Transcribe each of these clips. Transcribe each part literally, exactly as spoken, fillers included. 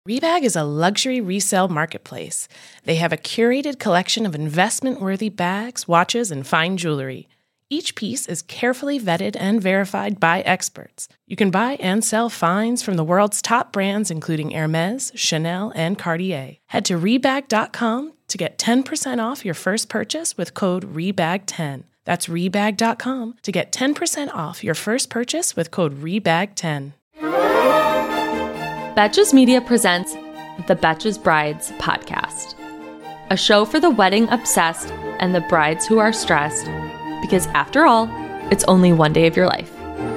Rebag is a luxury resale marketplace. They have a curated collection of investment-worthy bags, watches, and fine jewelry. Each piece is carefully vetted and verified by experts. You can buy and sell finds from the world's top brands, including Hermes, Chanel, and Cartier. Head to rebag dot com to get ten percent off your first purchase with code R E B A G ten. That's rebag dot com to get ten percent off your first purchase with code R E B A G ten. Betches Media presents the Betches Brides podcast, a show for the wedding obsessed and the brides who are stressed, because after all, it's only one day of your life.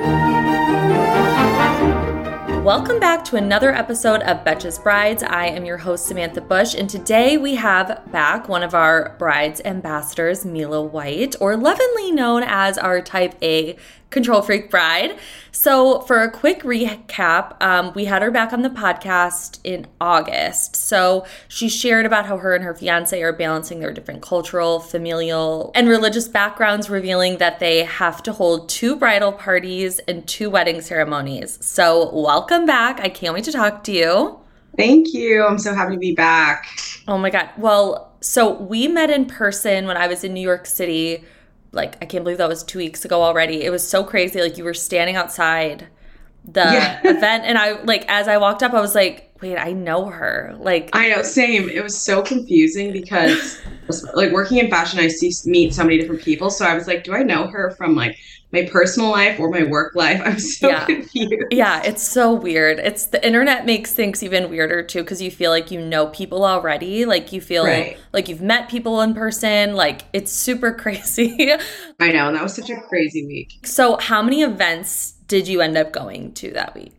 Welcome back to another episode of Betches Brides. I am your host, Samantha Bush, and today we have back one of our brides ambassadors, Mila White, or lovingly known as our Type A Control Freak Bride. So for a quick recap, um, we had her back on the podcast in August. So she shared about how her and her fiance are balancing their different cultural, familial, and religious backgrounds, revealing that they have to hold two bridal parties and two wedding ceremonies. So welcome back. I can't wait to talk to you. Thank you. I'm so happy to be back. Oh my God. Well, so we met in person when I was in New York City. Like, I can't believe that was two weeks ago already. It was so crazy. Like, you were standing outside the yeah. event. And I, like, as I walked up, I was like, wait, I know her. Like, I know, same. It was so confusing because, like, working in fashion, I see meet so many different people. So I was like, do I know her from, like, my personal life or my work life? I'm so yeah. confused. Yeah, it's so weird. It's the internet makes things even weirder too, because you feel like you know people already. Like you feel right. like you've met people in person. Like it's super crazy. I know, and that was such a crazy week. So how many events did you end up going to that week?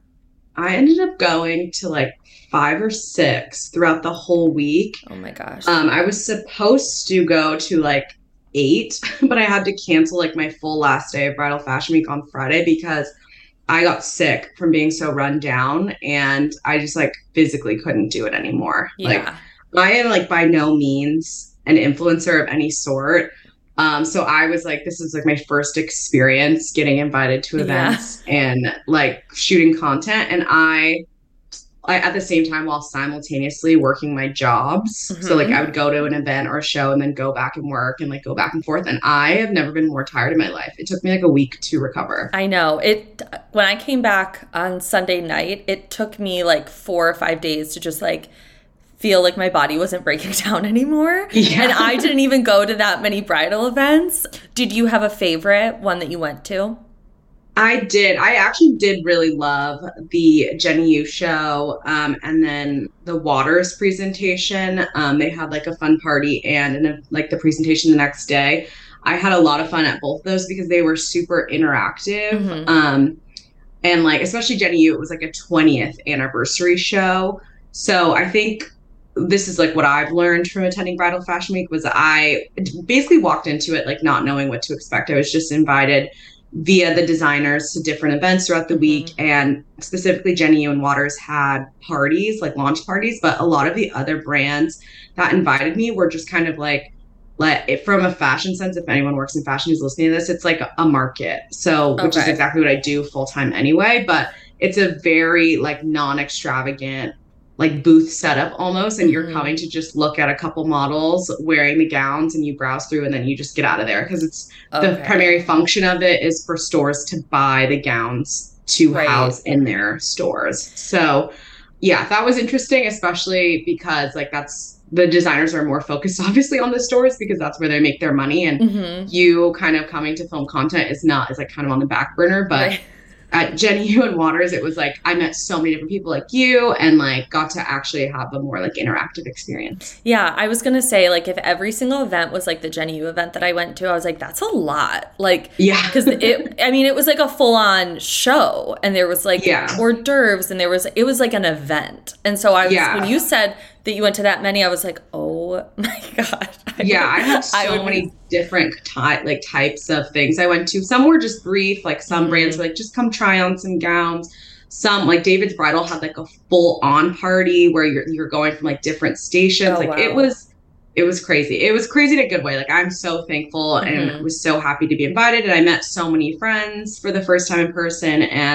I ended up going to like five or six throughout the whole week. Oh my gosh. Um, I was supposed to go to like eight, but I had to cancel like my full last day of bridal fashion week on Friday because I got sick from being so run down and I just like physically couldn't do it anymore. Yeah. Like I am like by no means an influencer of any sort. Um, so I was like, this is like my first experience getting invited to events yeah. and like shooting content. And I I, at the same time, while simultaneously working my jobs. Mm-hmm. So like I would go to an event or a show and then go back and work and like go back and forth. And I have never been more tired in my life. It took me like a week to recover. I know it. When I came back on Sunday night, it took me like four or five days to just like feel like my body wasn't breaking down anymore. Yeah. And I didn't even go to that many bridal events. Did you have a favorite one that you went to? I did. I actually did really love the Jenny Yu show um, and then the Waters presentation. Um, they had like a fun party and an, like the presentation the next day. I had a lot of fun at both of those because they were super interactive. Mm-hmm. Um, and like, especially Jenny Yu, it was like a twentieth anniversary show. So I think this is like what I've learned from attending Bridal Fashion Week was I basically walked into it like not knowing what to expect. I was just invited via the designers to different events throughout the week. Mm-hmm. And specifically Jenny Yu and Waters had parties, like launch parties, but a lot of the other brands that invited me were just kind of like, let it from a fashion sense, if anyone works in fashion who's listening to this, it's like a market. So, which okay. is exactly what I do full time anyway, but it's a very like non-extravagant like booth setup almost. And mm-hmm. you're coming to just look at a couple models wearing the gowns and you browse through and then you just get out of there. Cause it's okay. the primary function of it is for stores to buy the gowns to right. house in their stores. So yeah, that was interesting, especially because like that's, the designers are more focused obviously on the stores because that's where they make their money. And mm-hmm. you kind of coming to film content is not, is like kind of on the back burner, but right. at Jenny Yu and Waters, it was like I met so many different people like you and like got to actually have a more like interactive experience. Yeah, I was gonna say like if every single event was like the Jenny Yu event that I went to, I was like that's a lot. Like yeah, because it I mean it was like a full on show and there was like yeah. hors d'oeuvres and there was it was like an event. And so I was yeah. when you said that you went to that many, I was like, oh my God. I yeah, would, I had so I many be... different ty- like types of things I went to. Some were just brief, like some mm-hmm. brands were like, just come try on some gowns. Some, like David's Bridal had like a full on party where you're you're going from like different stations. Oh, like wow. it was it was crazy. It was crazy in a good way. Like I'm so thankful mm-hmm. and was so happy to be invited. And I met so many friends for the first time in person. And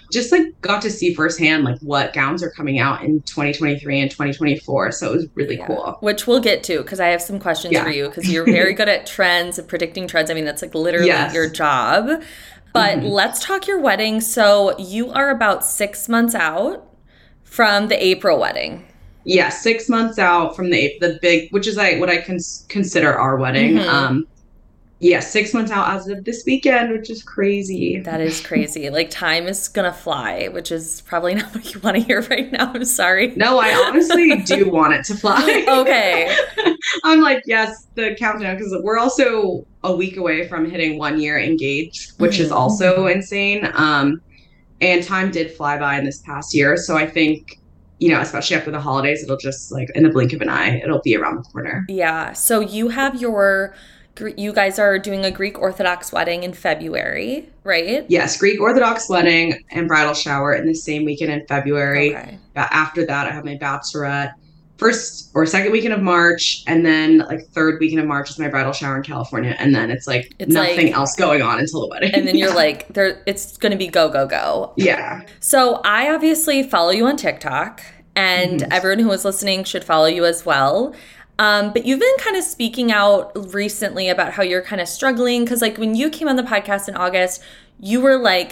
just like got to see firsthand like what gowns are coming out in twenty twenty-three and twenty twenty-four. So it was really yeah. cool. Which we'll get to because I have some questions yeah. for you because you're very good at trends and predicting trends. I mean, that's like literally yes. your job. But mm-hmm. let's talk your wedding. So you are about six months out from the April wedding. Yeah, six months out from the the big, which is like what I cons- consider our wedding. Mm-hmm. Um, yeah, six months out as of this weekend, which is crazy. That is crazy. Like time is gonna fly, which is probably not what you want to hear right now. I'm sorry. No, I honestly do want it to fly. Okay. I'm like, yes, the countdown, because we're also a week away from hitting one year engaged, which mm-hmm. is also insane. Um, and time did fly by in this past year. So I think, you know, especially after the holidays, it'll just like in the blink of an eye, it'll be around the corner. Yeah. So you have your, you guys are doing a Greek Orthodox wedding in February, right? Yes. Greek Orthodox wedding and bridal shower in the same weekend in February. Okay. After that, I have my bachelorette. First or second weekend of March, and then like third weekend of March is my bridal shower in California, and then it's like it's nothing like, else going on until the wedding. And then you're like, there, it's going to be go go go. Yeah. So I obviously follow you on TikTok, and mm-hmm. everyone who is listening should follow you as well. Um, but you've been kind of speaking out recently about how you're kind of struggling because, like, when you came on the podcast in August, you were like.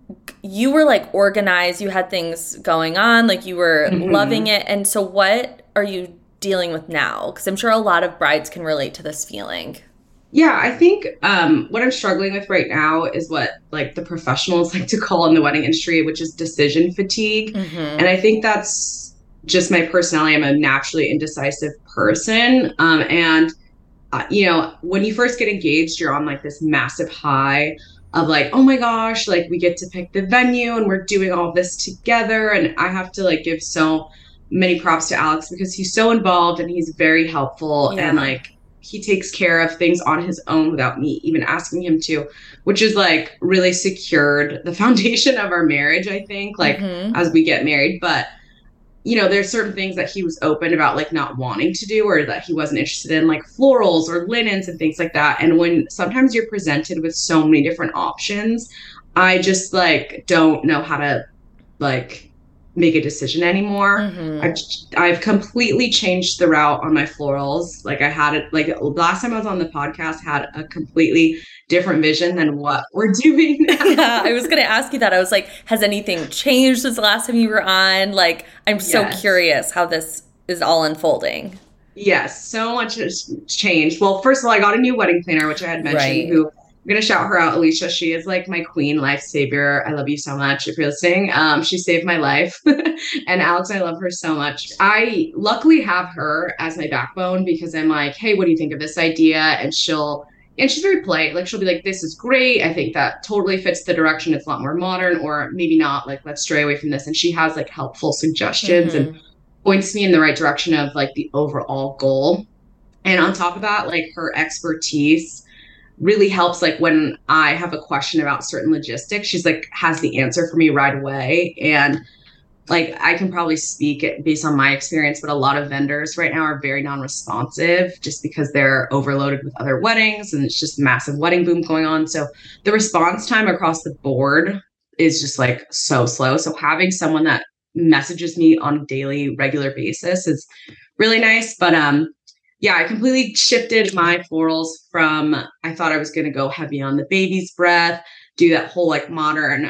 You were like organized, you had things going on, like you were mm-hmm. loving it. And so what are you dealing with now? Because I'm sure a lot of brides can relate to this feeling. Yeah, I think um, what I'm struggling with right now is what like the professionals like to call in the wedding industry, which is decision fatigue. Mm-hmm. And I think that's just my personality. I'm a naturally indecisive person. Um, and, uh, you know, when you first get engaged, you're on like this massive high of like, oh my gosh, like we get to pick the venue and we're doing all this together. And I have to like give so many props to Alex because he's so involved and he's very helpful. Yeah. And like he takes care of things on his own without me even asking him to, which is like really secured the foundation of our marriage, I think, like mm-hmm. as we get married. But you know, there's certain things that he was open about, like not wanting to do, or that he wasn't interested in, like florals or linens and things like that. And when sometimes you're presented with so many different options, I just like don't know how to like make a decision anymore. Mm-hmm. I've, I've completely changed the route on my florals. Like I had it, like last time I was on the podcast, had a completely different vision than what we're doing now. Yeah, I was going to ask you that. I was like, has anything changed since the last time you were on? Like, I'm so yes. curious how this is all unfolding. Yes, so much has changed. Well, first of all, I got a new wedding planner, which I had mentioned, right. who I'm going to shout her out, Alicia. She is like my queen, life savior. I love you so much if you're listening. Um, she saved my life. And Alex, I love her so much. I luckily have her as my backbone because I'm like, hey, what do you think of this idea? And she'll, and she's very polite. Like she'll be like, this is great. I think that totally fits the direction. It's a lot more modern, or maybe not. Like, let's stray away from this. And she has like helpful suggestions mm-hmm. and points me in the right direction of like the overall goal. And on top of that, like her expertise really helps. Like when I have a question about certain logistics, she's like has the answer for me right away. And like I can probably speak it based on my experience, but a lot of vendors right now are very non-responsive just because they're overloaded with other weddings and it's just a massive wedding boom going on. So the response time across the board is just like so slow. So having someone that messages me on a daily, regular basis is really nice. But um yeah, I completely shifted my florals from, I thought I was going to go heavy on the baby's breath, do that whole like modern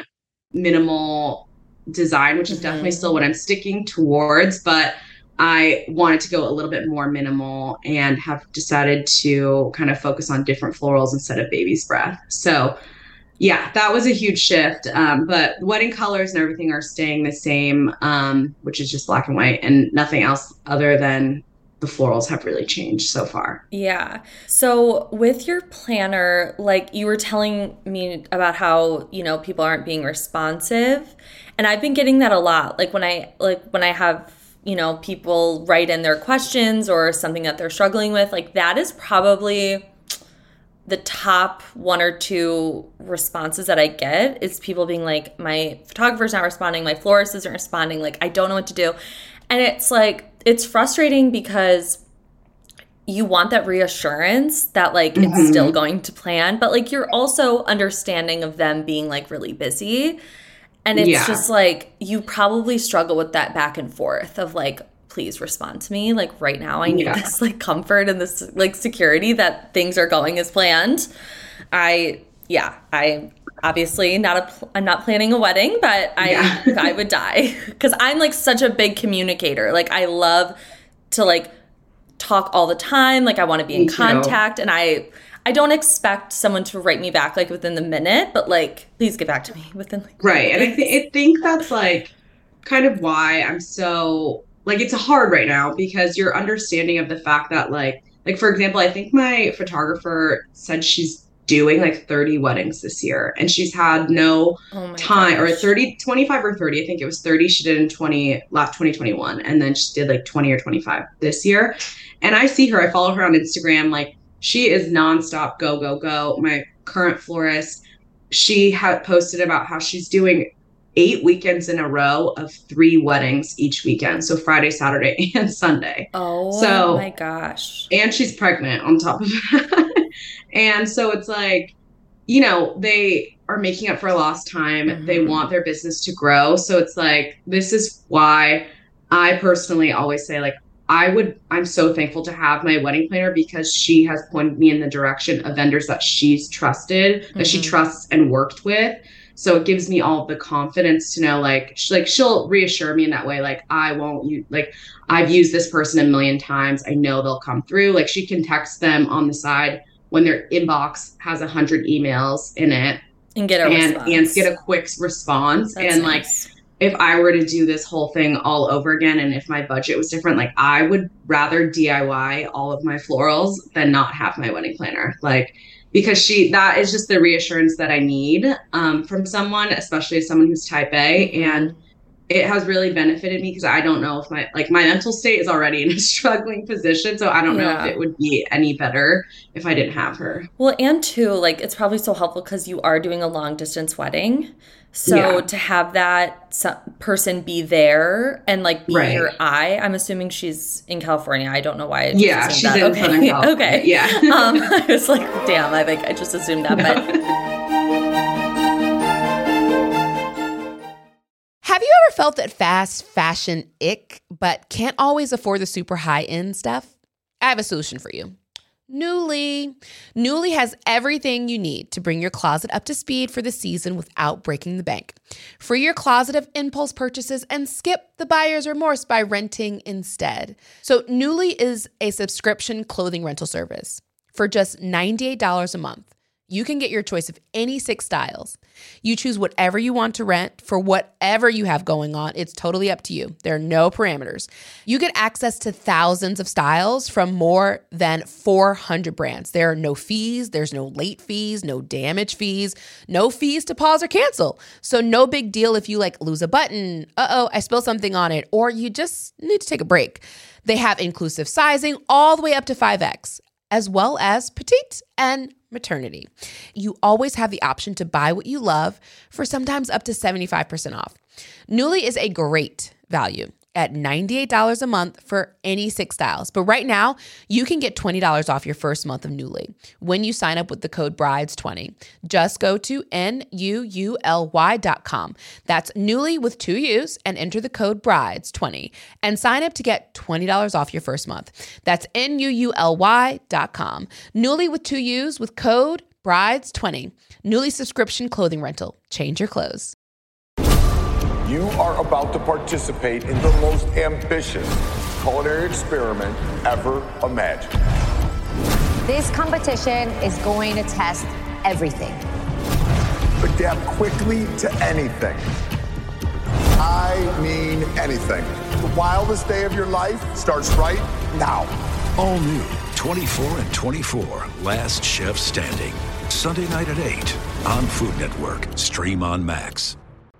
minimal design, which is mm-hmm. definitely still what I'm sticking towards. But I wanted to go a little bit more minimal and have decided to kind of focus on different florals instead of baby's breath. So yeah, that was a huge shift. Um, but wedding colors and everything are staying the same, um, which is just black and white and nothing else other than the florals have really changed so far. Yeah. So with your planner, like you were telling me about how, you know, people aren't being responsive. And I've been getting that a lot. Like when I, like when I have, you know, people write in their questions or something that they're struggling with, like that is probably the top one or two responses that I get is people being like, my photographer's not responding, my florist isn't responding, like I don't know what to do. And it's like, it's frustrating because you want that reassurance that like mm-hmm. it's still going to plan, but like you're also understanding of them being like really busy. And it's Yeah. just like, you probably struggle with that back and forth of like, please respond to me. Like right now I need Yeah. this like comfort and this like security that things are going as planned. I, yeah, I obviously not a, pl- I'm not planning a wedding, but I, Yeah. I would die because I'm like such a big communicator. Like I love to like talk all the time. Like I want to be Me in too. contact, and I, I don't expect someone to write me back like within the minute, but like, please get back to me within like Right. And I, th- I think that's like kind of why I'm so like, it's hard right now because you're understanding of the fact that like, like, for example, I think my photographer said she's doing like thirty weddings this year and she's had no oh my time or gosh. thirty, twenty-five or thirty. I think it was thirty she did in twenty, last twenty twenty-one. And then she did like twenty or twenty-five this year. And I see her, I follow her on Instagram. Like she is nonstop, go, go, go. My current florist, she had posted about how she's doing eight weekends in a row of three weddings each weekend. So Friday, Saturday, and Sunday. Oh So- my gosh. And she's pregnant on top of that. And so it's like, you know, they are making up for lost time. Mhm. They want their business to grow. So it's like, this is why I personally always say, like, I would, I'm so thankful to have my wedding planner because she has pointed me in the direction of vendors that she's trusted, that she Mhm. trusts and worked with. So it gives me all the confidence to know, like, sh- like she'll reassure me in that way. Like, I won't you like, I've used this person a million times. I know they'll come through. Like she can text them on the side when their inbox has a hundred emails in it And get a and, response. and get a quick response. That's and like, nice. if I were to do this whole thing all over again and if my budget was different, like I would rather D I Y all of my florals than not have my wedding planner. Like, because she, that is just the reassurance that I need um, from someone, especially as someone who's type A. And it has really benefited me because I don't know if my, like my mental state is already in a struggling position. So I don't know Yeah. if it would be any better if I didn't have her. Well, and too, like it's probably so helpful because you are doing a long distance wedding. So Yeah. to have that so- person be there and like be Right. your eye, I'm assuming she's in California. I don't know why. I just Yeah, assumed she's that. in okay. Southern California. Okay. Yeah. um, I was like, damn, I think I just assumed that. But Have you ever felt that fast fashion ick, but can't always afford the super high-end stuff? I have a solution for you. Nuuly. Nuuly has everything you need to bring your closet up to speed for the season without breaking the bank. Free your closet of impulse purchases and skip the buyer's remorse by renting instead. So Nuuly is a subscription clothing rental service. For just ninety-eight dollars a month, you can get your choice of any six styles. You choose whatever you want to rent for whatever you have going on. It's totally up to you. There are no parameters. You get access to thousands of styles from more than four hundred brands. There are no fees. There's no late fees, no damage fees, no fees to pause or cancel. So no big deal if you like lose a button, uh-oh, I spilled something on it, or you just need to take a break. They have inclusive sizing all the way up to five X, as well as petite and maternity. You always have the option to buy what you love for sometimes up to seventy-five percent off. Nuuly is a great value at ninety-eight dollars a month for any six styles. But right now, you can get twenty dollars off your first month of Nuuly when you sign up with the code brides twenty. Just go to N U U L Y dot com. That's Nuuly with two U's and enter the code brides twenty and sign up to get twenty dollars off your first month. That's N U U L Y dot com. Nuuly with two U's with code brides twenty. Nuuly subscription clothing rental. Change your clothes. You are about to participate in the most ambitious culinary experiment ever imagined. This competition is going to test everything. Adapt quickly to anything. I mean anything. The wildest day of your life starts right now. All new twenty-four and twenty-four, Last Chef Standing. Sunday night at eight on Food Network. Stream on Max.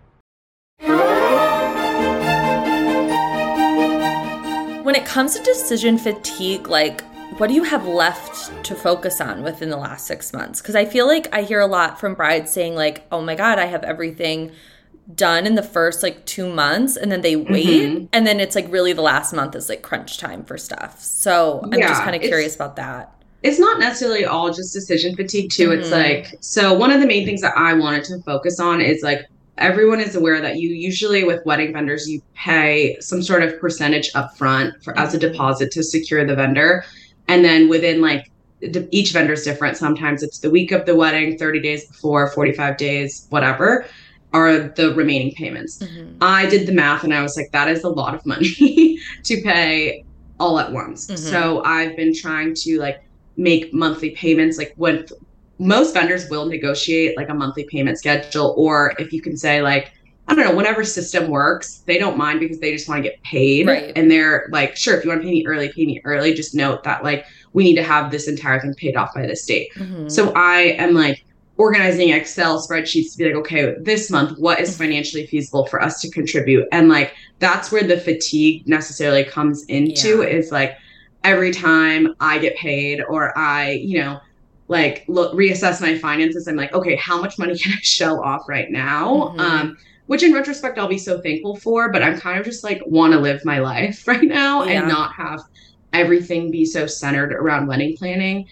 when it comes to decision fatigue, like, what do you have left to focus on within the last six months? Because I feel like I hear a lot from brides saying, like, oh my God, I have everything done in the first like two months and then they wait. Mm-hmm. And then it's like really the last month is like crunch time for stuff. So I'm yeah, just kind of curious about that. It's not necessarily all just decision fatigue too. Mm-hmm. It's like, so one of the main things that I wanted to focus on is like everyone is aware that you usually with wedding vendors, you pay some sort of percentage upfront for as a deposit to secure the vendor. And then within like each vendor is different. Sometimes it's the week of the wedding, thirty days before, forty-five days, whatever, are the remaining payments. Mm-hmm. I did the math and I was like, that is a lot of money to pay all at once. Mm-hmm. So I've been trying to like make monthly payments. Like when most vendors will negotiate like a monthly payment schedule, or if you can say like, I don't know, whatever system works, they don't mind because they just want to get paid. Right. And they're like, sure, if you want to pay me early, pay me early. Just note that like, we need to have this entire thing paid off by this date. Mm-hmm. So I am like organizing Excel spreadsheets to be like, okay, this month, what is financially feasible for us to contribute? And like, that's where the fatigue necessarily comes into yeah. is like, every time I get paid or I, you know, like look, reassess my finances, I'm like, okay, how much money can I shell off right now? Mm-hmm. Um, which in retrospect, I'll be so thankful for, but I'm kind of just like want to live my life right now yeah. and not have everything be so centered around wedding planning.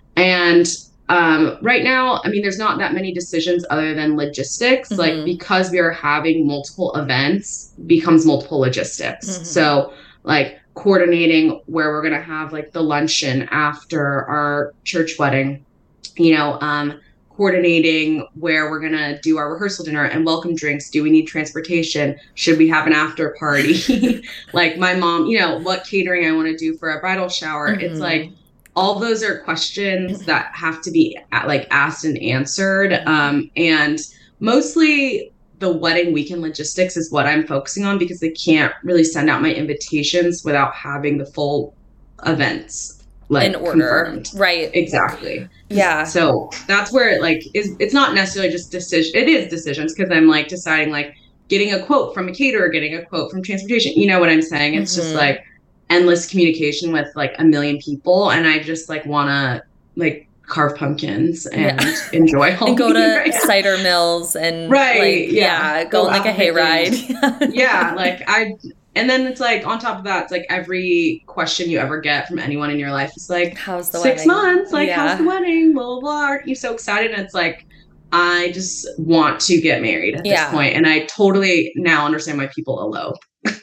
And um, right now, I mean, there's not that many decisions other than logistics, mm-hmm. like because we are having multiple events becomes multiple logistics. Mm-hmm. So like coordinating where we're going to have like the luncheon after our church wedding, you know, um, coordinating where we're going to do our rehearsal dinner and welcome drinks. Do we need transportation? Should we have an after party? Like my mom, you know, what catering I want to do for a bridal shower. Mm-hmm. It's like, all those are questions that have to be like asked and answered. Um, and mostly the wedding weekend logistics is what I'm focusing on because they can't really send out my invitations without having the full events like in order. Confirmed. Right. Exactly. Yeah. So that's where it like is, it's not necessarily just decision. It is decisions because I'm like deciding like getting a quote from a caterer, getting a quote from transportation. You know what I'm saying? It's mm-hmm. just like endless communication with like a million people. And I just like want to like carve pumpkins and yeah. enjoy Halloween and go to right cider mills and right. like, yeah, yeah, go, go on like a hayride. Yeah. Like I, and then it's like on top of that, it's like every question you ever get from anyone in your life is like, how's the six wedding? months? Like, yeah. how's the wedding? Blah, blah, blah. Are you so excited? And it's like, I just want to get married at yeah. this point. And I totally now understand why people elope.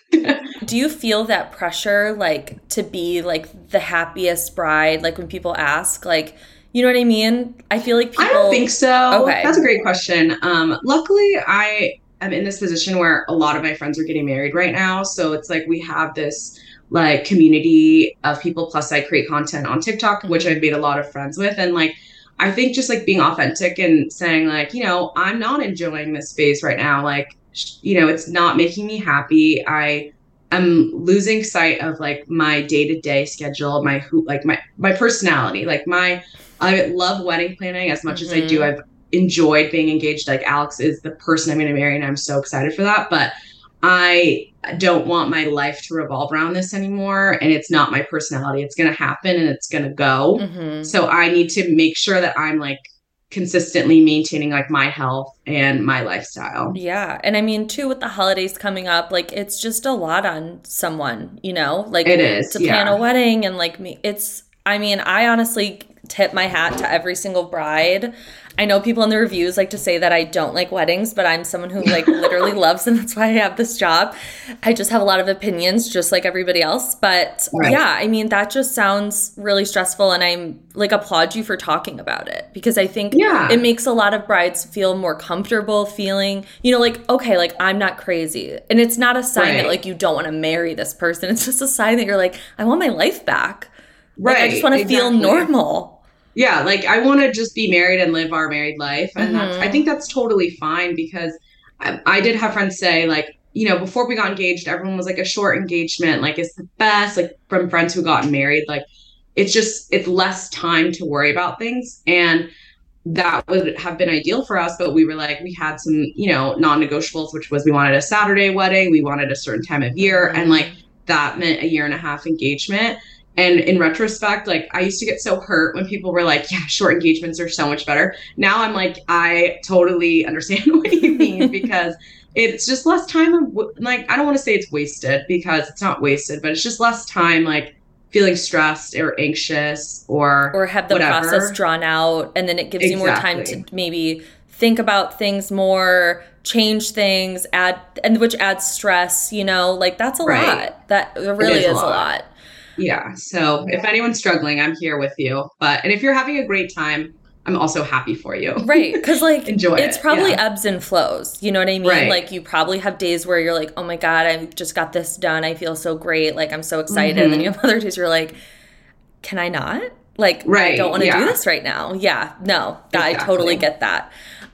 Do you feel that pressure, like, to be, like, the happiest bride? Like, when people ask, like, you know what I mean? I feel like people... I don't think so. Okay. That's a great question. Um, luckily, I am in this position where a lot of my friends are getting married right now. So it's like we have this, like, community of people. Plus, I create content on TikTok, mm-hmm. which I've made a lot of friends with. And, like, I think just, like, being authentic and saying, like, you know, I'm not enjoying this phase right now. Like, you know, it's not making me happy. I... I'm losing sight of like my day-to-day schedule, my who, like my, my personality, like my, I love wedding planning as much mm-hmm. as I do. I've enjoyed being engaged. Like Alex is the person I'm going to marry and I'm so excited for that. But I don't want my life to revolve around this anymore. And it's not my personality. It's going to happen and it's going to go. Mm-hmm. So I need to make sure that I'm like consistently maintaining like my health and my lifestyle. Yeah. And I mean, too, with the holidays coming up, like it's just a lot on someone, you know, like it is to plan yeah. a wedding and like me. It's, I mean, I honestly tip my hat to every single bride. I know people in the reviews like to say that I don't like weddings, but I'm someone who like literally loves them. That's why I have this job. I just have a lot of opinions just like everybody else. But right. yeah, I mean, that just sounds really stressful. And I'm like applaud you for talking about it because I think yeah. it makes a lot of brides feel more comfortable feeling, you know, like, okay, like I'm not crazy. And it's not a sign right. that like you don't want to marry this person. It's just a sign that you're like, I want my life back. Like, right. I just want to exactly. feel normal. Yeah, like I want to just be married and live our married life. And mm-hmm. that's, I think that's totally fine because I, I did have friends say like, you know, before we got engaged, everyone was like a short engagement, like it's the best, like from friends who got married, like it's just, it's less time to worry about things. And that would have been ideal for us. But we were like, we had some, you know, non-negotiables, which was we wanted a Saturday wedding. We wanted a certain time of year. Mm-hmm. And like that meant a year and a half engagement. And in retrospect, like I used to get so hurt when people were like, yeah, short engagements are so much better. Now I'm like, I totally understand what you mean because it's just less time. Of, like, I don't want to say it's wasted because it's not wasted, but it's just less time like feeling stressed or anxious or Or have the whatever. process drawn out. And then it gives exactly. you more time to maybe think about things more, change things, add, and which adds stress, you know, like that's a Right. lot. That it really is a is a lot. lot. Yeah. So if anyone's struggling, I'm here with you. But, and if you're having a great time, I'm also happy for you. Right. Because, like, Enjoy it's it, probably yeah. ebbs and flows. You know what I mean? Right. Like, you probably have days where you're like, oh my God, I just got this done. I feel so great. Like, I'm so excited. Mhm. And then you have other days where you're like, can I not? Like, I Right, don't want to yeah. do this right now. Yeah. No, I Exactly. totally get that.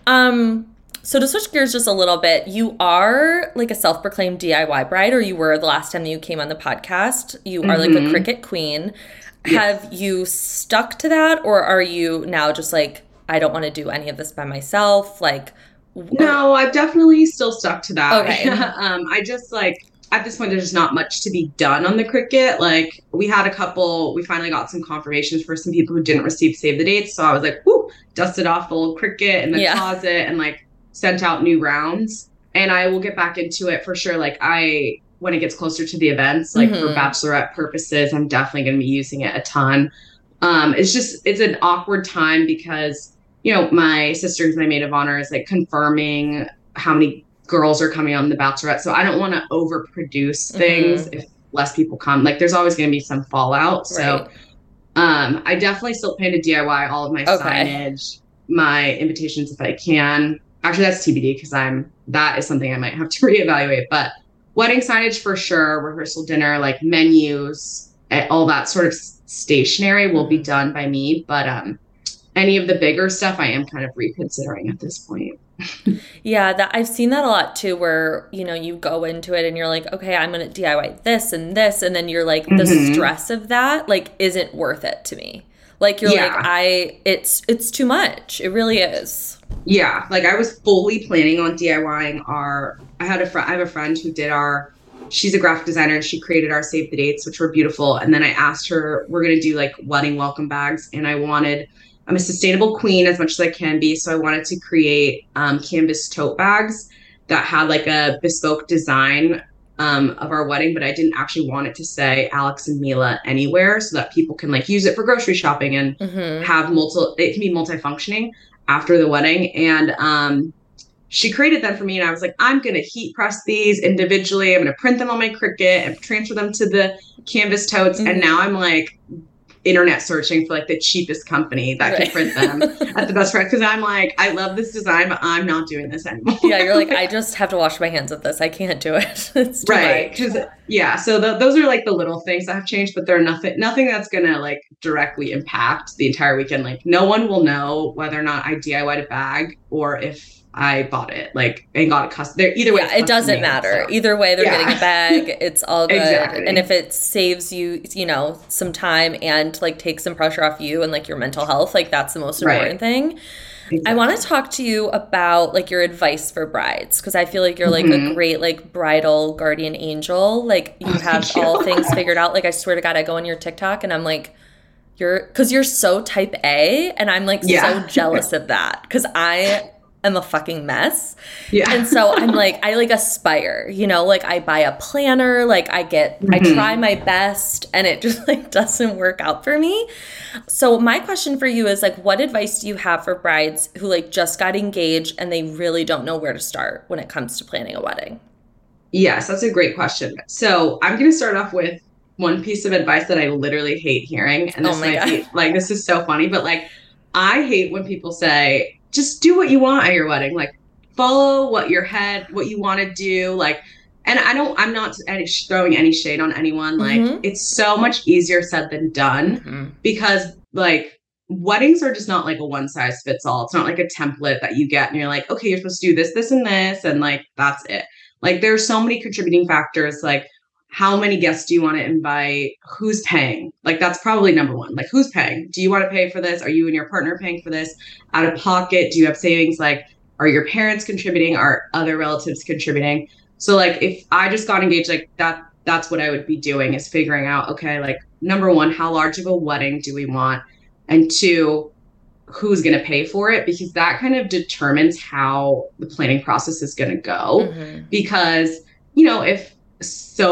Um, so to switch gears just a little bit, you are like a self-proclaimed D I Y bride, or you were the last time that you came on the podcast. You are like a Mhm. Cricut queen. Yes. Have you stuck to that, or are you now just like, I don't want to do any of this by myself? Like, No, I've definitely still stuck to that. Okay. um, I just like, at this point, there's just not much to be done on the Cricut. Like, we had a couple, we finally got some confirmations for some people who didn't receive save the dates. So I was like, whoo, dusted off the little Cricut in the Yeah. closet and like sent out new rounds. And I will get back into it for sure. Like, I, when it gets closer to the events, like for Mhm. bachelorette purposes, I'm definitely going to be using it a ton. Um, it's just, it's an awkward time because, you know, my sister, who's my maid of honor, is like confirming how many girls are coming on the Bachelorette. So I don't want to overproduce things Mhm. if less people come. Like, there's always going to be some fallout. So Right. um, I definitely still plan to D I Y all of my Okay. signage, my invitations if I can. Actually, that's T B D because I'm that is something I might have to reevaluate. But wedding signage for sure, rehearsal dinner, like menus, eh, all that sort of s- stationery will be done by me. But um, any of the bigger stuff, I am kind of reconsidering at this point. Yeah, that I've seen that a lot too, where, you know, you go into it and you're like, okay, I'm going to D I Y this and this. And then you're like, the Mhm. stress of that, like, isn't worth it to me. Like, you're Yeah. like, I, it's, it's too much. It really is. Yeah, like I was fully planning on DIYing our. I had a friend. I have a friend who did our. She's a graphic designer and she created our save the dates, which were beautiful. And then I asked her, we're gonna do like wedding welcome bags, and I wanted. I'm a sustainable queen as much as I can be, so I wanted to create um, canvas tote bags that had like a bespoke design um, of our wedding, but I didn't actually want it to say Alex and Mila anywhere, so that people can like use it for grocery shopping and Mm-hmm. have multiple. It can be multifunctioning after the wedding. And um, she created them for me. And I was like, I'm going to heat press these individually. I'm going to print them on my Cricut and transfer them to the canvas totes. Mhm. And now I'm like internet searching for like the cheapest company that Right. can print them at the best price. Because I'm like, I love this design, but I'm not doing this anymore. Yeah, you're like, I just have to wash my hands with this. I can't do it. It's too Right. much. Because yeah, so the, those are like the little things that have changed, but they're nothing, nothing that's going to like directly impact the entire weekend. Like, no one will know whether or not I D I Y'd a bag or if I bought it, like, and got it custom. They're either way. Yeah, it's it custom doesn't made, matter. so. Either way, they're Yeah. getting a bag. It's all good. Exactly. And if it saves you, you know, some time and like takes some pressure off you and like your mental health, like that's the most Right. important thing. Exactly. I want to talk to you about like your advice for brides, because I feel like you're like a Mhm. great like bridal guardian angel. Like you Oh, have thank you. all things figured out. Like I swear to God, I go on your TikTok and I'm like, you're because you're so type A, and I'm like Yeah. so jealous of that because I am a fucking mess. Yeah. And so I'm like, I like aspire, you know, like I buy a planner, like I get, I Mhm. try my best, and it just like doesn't work out for me. So my question for you is like, what advice do you have for brides who like just got engaged and they really don't know where to start when it comes to planning a wedding? Yes, that's a great question. So I'm going to start off with one piece of advice that I literally hate hearing. And this Oh my might God. be like, this is so funny, but like, I hate when people say, just do what you want at your wedding. Like, follow what your head, what you want to do. Like, and I don't, I'm not any, throwing any shade on anyone. Like, Mhm. it's so much easier said than done because like, weddings are just not like a one size fits all. It's not like a template that you get and you're like, okay, you're supposed to do this, this, and this. And like, that's it. Like, there's so many contributing factors. Like, how many guests do you want to invite? Who's paying? Like, that's probably number one. Like, who's paying? Do you want to pay for this? Are you and your partner paying for this out of pocket? Do you have savings? Like, are your parents contributing? Are other relatives contributing? So like, if I just got engaged, like that, that's what I would be doing is figuring out, okay, like number one, how large of a wedding do we want? And two, who's going to pay for it? Because that kind of determines how the planning process is going to go. Mhm. Because, you know, if so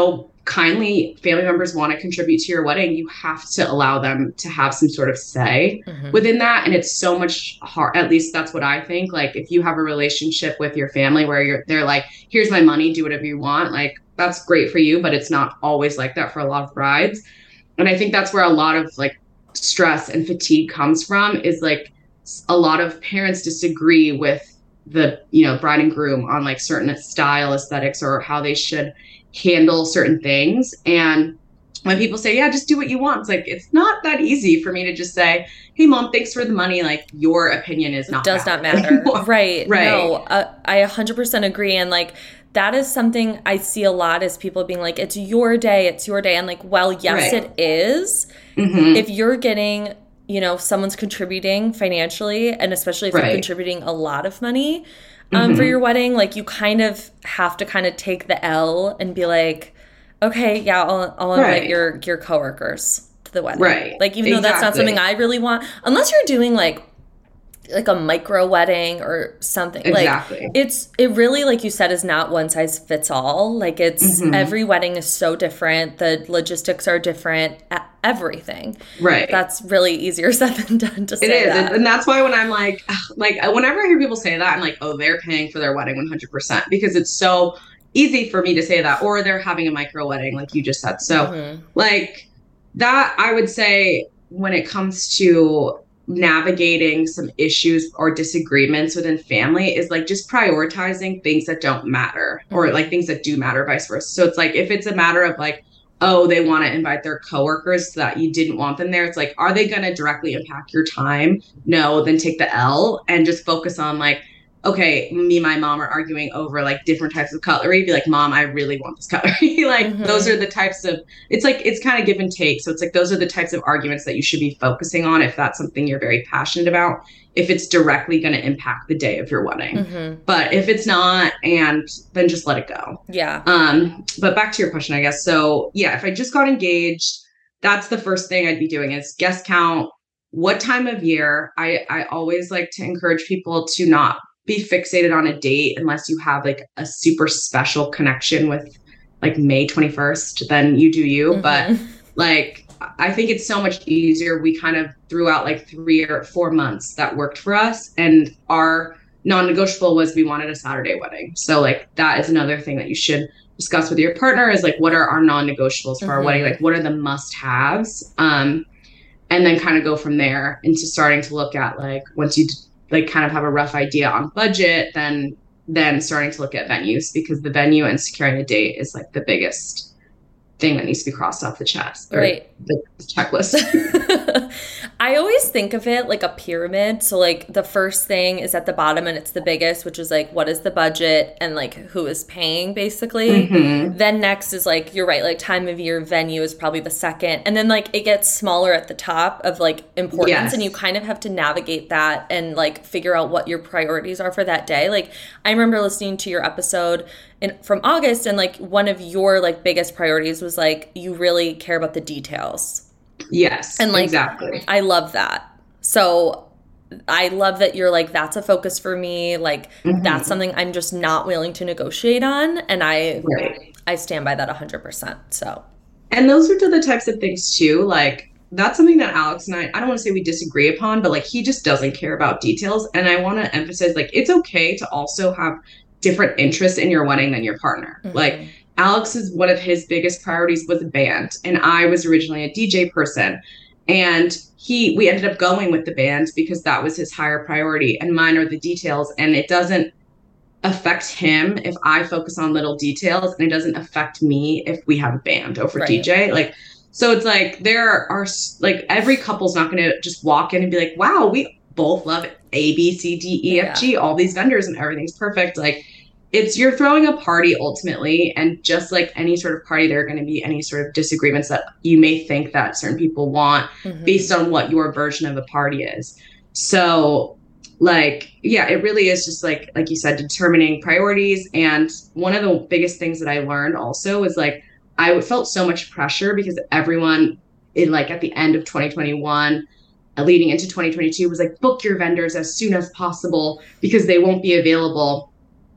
kindly family members want to contribute to your wedding, you have to allow them to have some sort of say mm-hmm. within that. And it's so much hard. At least that's what I think. Like if you have a relationship with your family where you're, they're like, here's my money, do whatever you want. Like that's great for you, but it's not always like that for a lot of brides. And I think that's where a lot of like stress and fatigue comes from, is like a lot of parents disagree with the, you know, bride and groom on like certain style aesthetics or how they should handle certain things. And when people say, yeah, just do what you want, it's like, it's not that easy for me to just say, hey mom, thanks for the money. Like your opinion is not does valid. not matter. right. Right. No, uh, I one hundred percent agree. And like, that is something I see a lot, is people being like, it's your day, it's your day. And like, well, yes, right. it is. Mm-hmm. If you're getting, you know, someone's contributing financially, and especially if right. you're contributing a lot of money um, mm-hmm. for your wedding, like you kind of have to kind of take the L and be like, okay, yeah, I'll, I'll invite right. your, your coworkers to the wedding. Right. Like, even exactly. though that's not something I really want, unless you're doing like, like a micro wedding or something. Exactly. Like it's, it really, like you said, is not one size fits all. Like it's, mm-hmm. every wedding is so different. The logistics are different, everything. Right. That's really easier said than done to say it is. that. And that's why when I'm like, like whenever I hear people say that, I'm like, oh, they're paying for their wedding one hundred percent, because it's so easy for me to say that, or they're having a micro wedding, like you just said. So mm-hmm. like that, I would say when it comes to navigating some issues or disagreements within family, is like just prioritizing things that don't matter, mm-hmm. or like things that do matter, vice versa. So it's like, if it's a matter of like, oh, they want to invite their coworkers that you didn't want them there, it's like, are they going to directly impact your time? No, then take the L and just focus on like, okay, me and my mom are arguing over like different types of cutlery. Be like, mom, I really want this cutlery. like mm-hmm. those are the types of, it's like, it's kind of give and take. So it's like, those are the types of arguments that you should be focusing on if that's something you're very passionate about, if it's directly going to impact the day of your wedding. Mm-hmm. But if it's not, and then just let it go. Yeah. Um, but back to your question, I guess. So yeah, if I just got engaged, that's the first thing I'd be doing is guest count. What time of year? I, I always like to encourage people to not be fixated on a date unless you have like a super special connection with like May twenty-first, then you do you. Mm-hmm. But like, I think it's so much easier. We kind of threw out like three or four months that worked for us. And our non-negotiable was we wanted a Saturday wedding. So like, that is another thing that you should discuss with your partner, is like, what are our non-negotiables for mm-hmm. our wedding? Like, what are the must-haves? Um, and then kind of go from there into starting to look at like, once you d- like kind of have a rough idea on budget, then then starting to look at venues, because the venue and securing a date is like the biggest thing that needs to be crossed off the chest, or right. the checklist. I always think of it like a pyramid. So like the first thing is at the bottom and it's the biggest, which is like, what is the budget and like who is paying basically. Mm-hmm. Then next is like, you're right, like time of year, venue is probably the second. And then like it gets smaller at the top of like importance. Yes. And you kind of have to navigate that and like figure out what your priorities are for that day. Like I remember listening to your episode in, from August, and like one of your like biggest priorities was like, you really care about the details. Yes, and like, exactly. I love that. So I love that you're like, that's a focus for me. Like mm-hmm. that's something I'm just not willing to negotiate on. And I, right. I stand by that a hundred percent. So, and those are the types of things too. Like that's something that Alex and I, I don't want to say we disagree upon, but like he just doesn't care about details. And I want to emphasize like, it's okay to also have different interests in your wedding than your partner. Mm-hmm. Like Alex's, one of his biggest priorities was a band, and I was originally a D J person, and he, we ended up going with the band because that was his higher priority, and mine are the details. And it doesn't affect him if I focus on little details, and it doesn't affect me if we have a band over right. D J. Like, so it's like, there are like, every couple's not going to just walk in and be like, wow, we both love A, B, C, D, E, F, G, all these vendors and everything's perfect. Like, it's, you're throwing a party ultimately, and just like any sort of party, there are going to be any sort of disagreements that you may think that certain people want mm-hmm. based on what your version of a party is. So like, yeah, it really is just like, like you said, determining priorities. And one of the biggest things that I learned also is like, I felt so much pressure because everyone in like at the end of twenty twenty-one, uh, leading into twenty twenty-two was like, book your vendors as soon as possible because they won't be available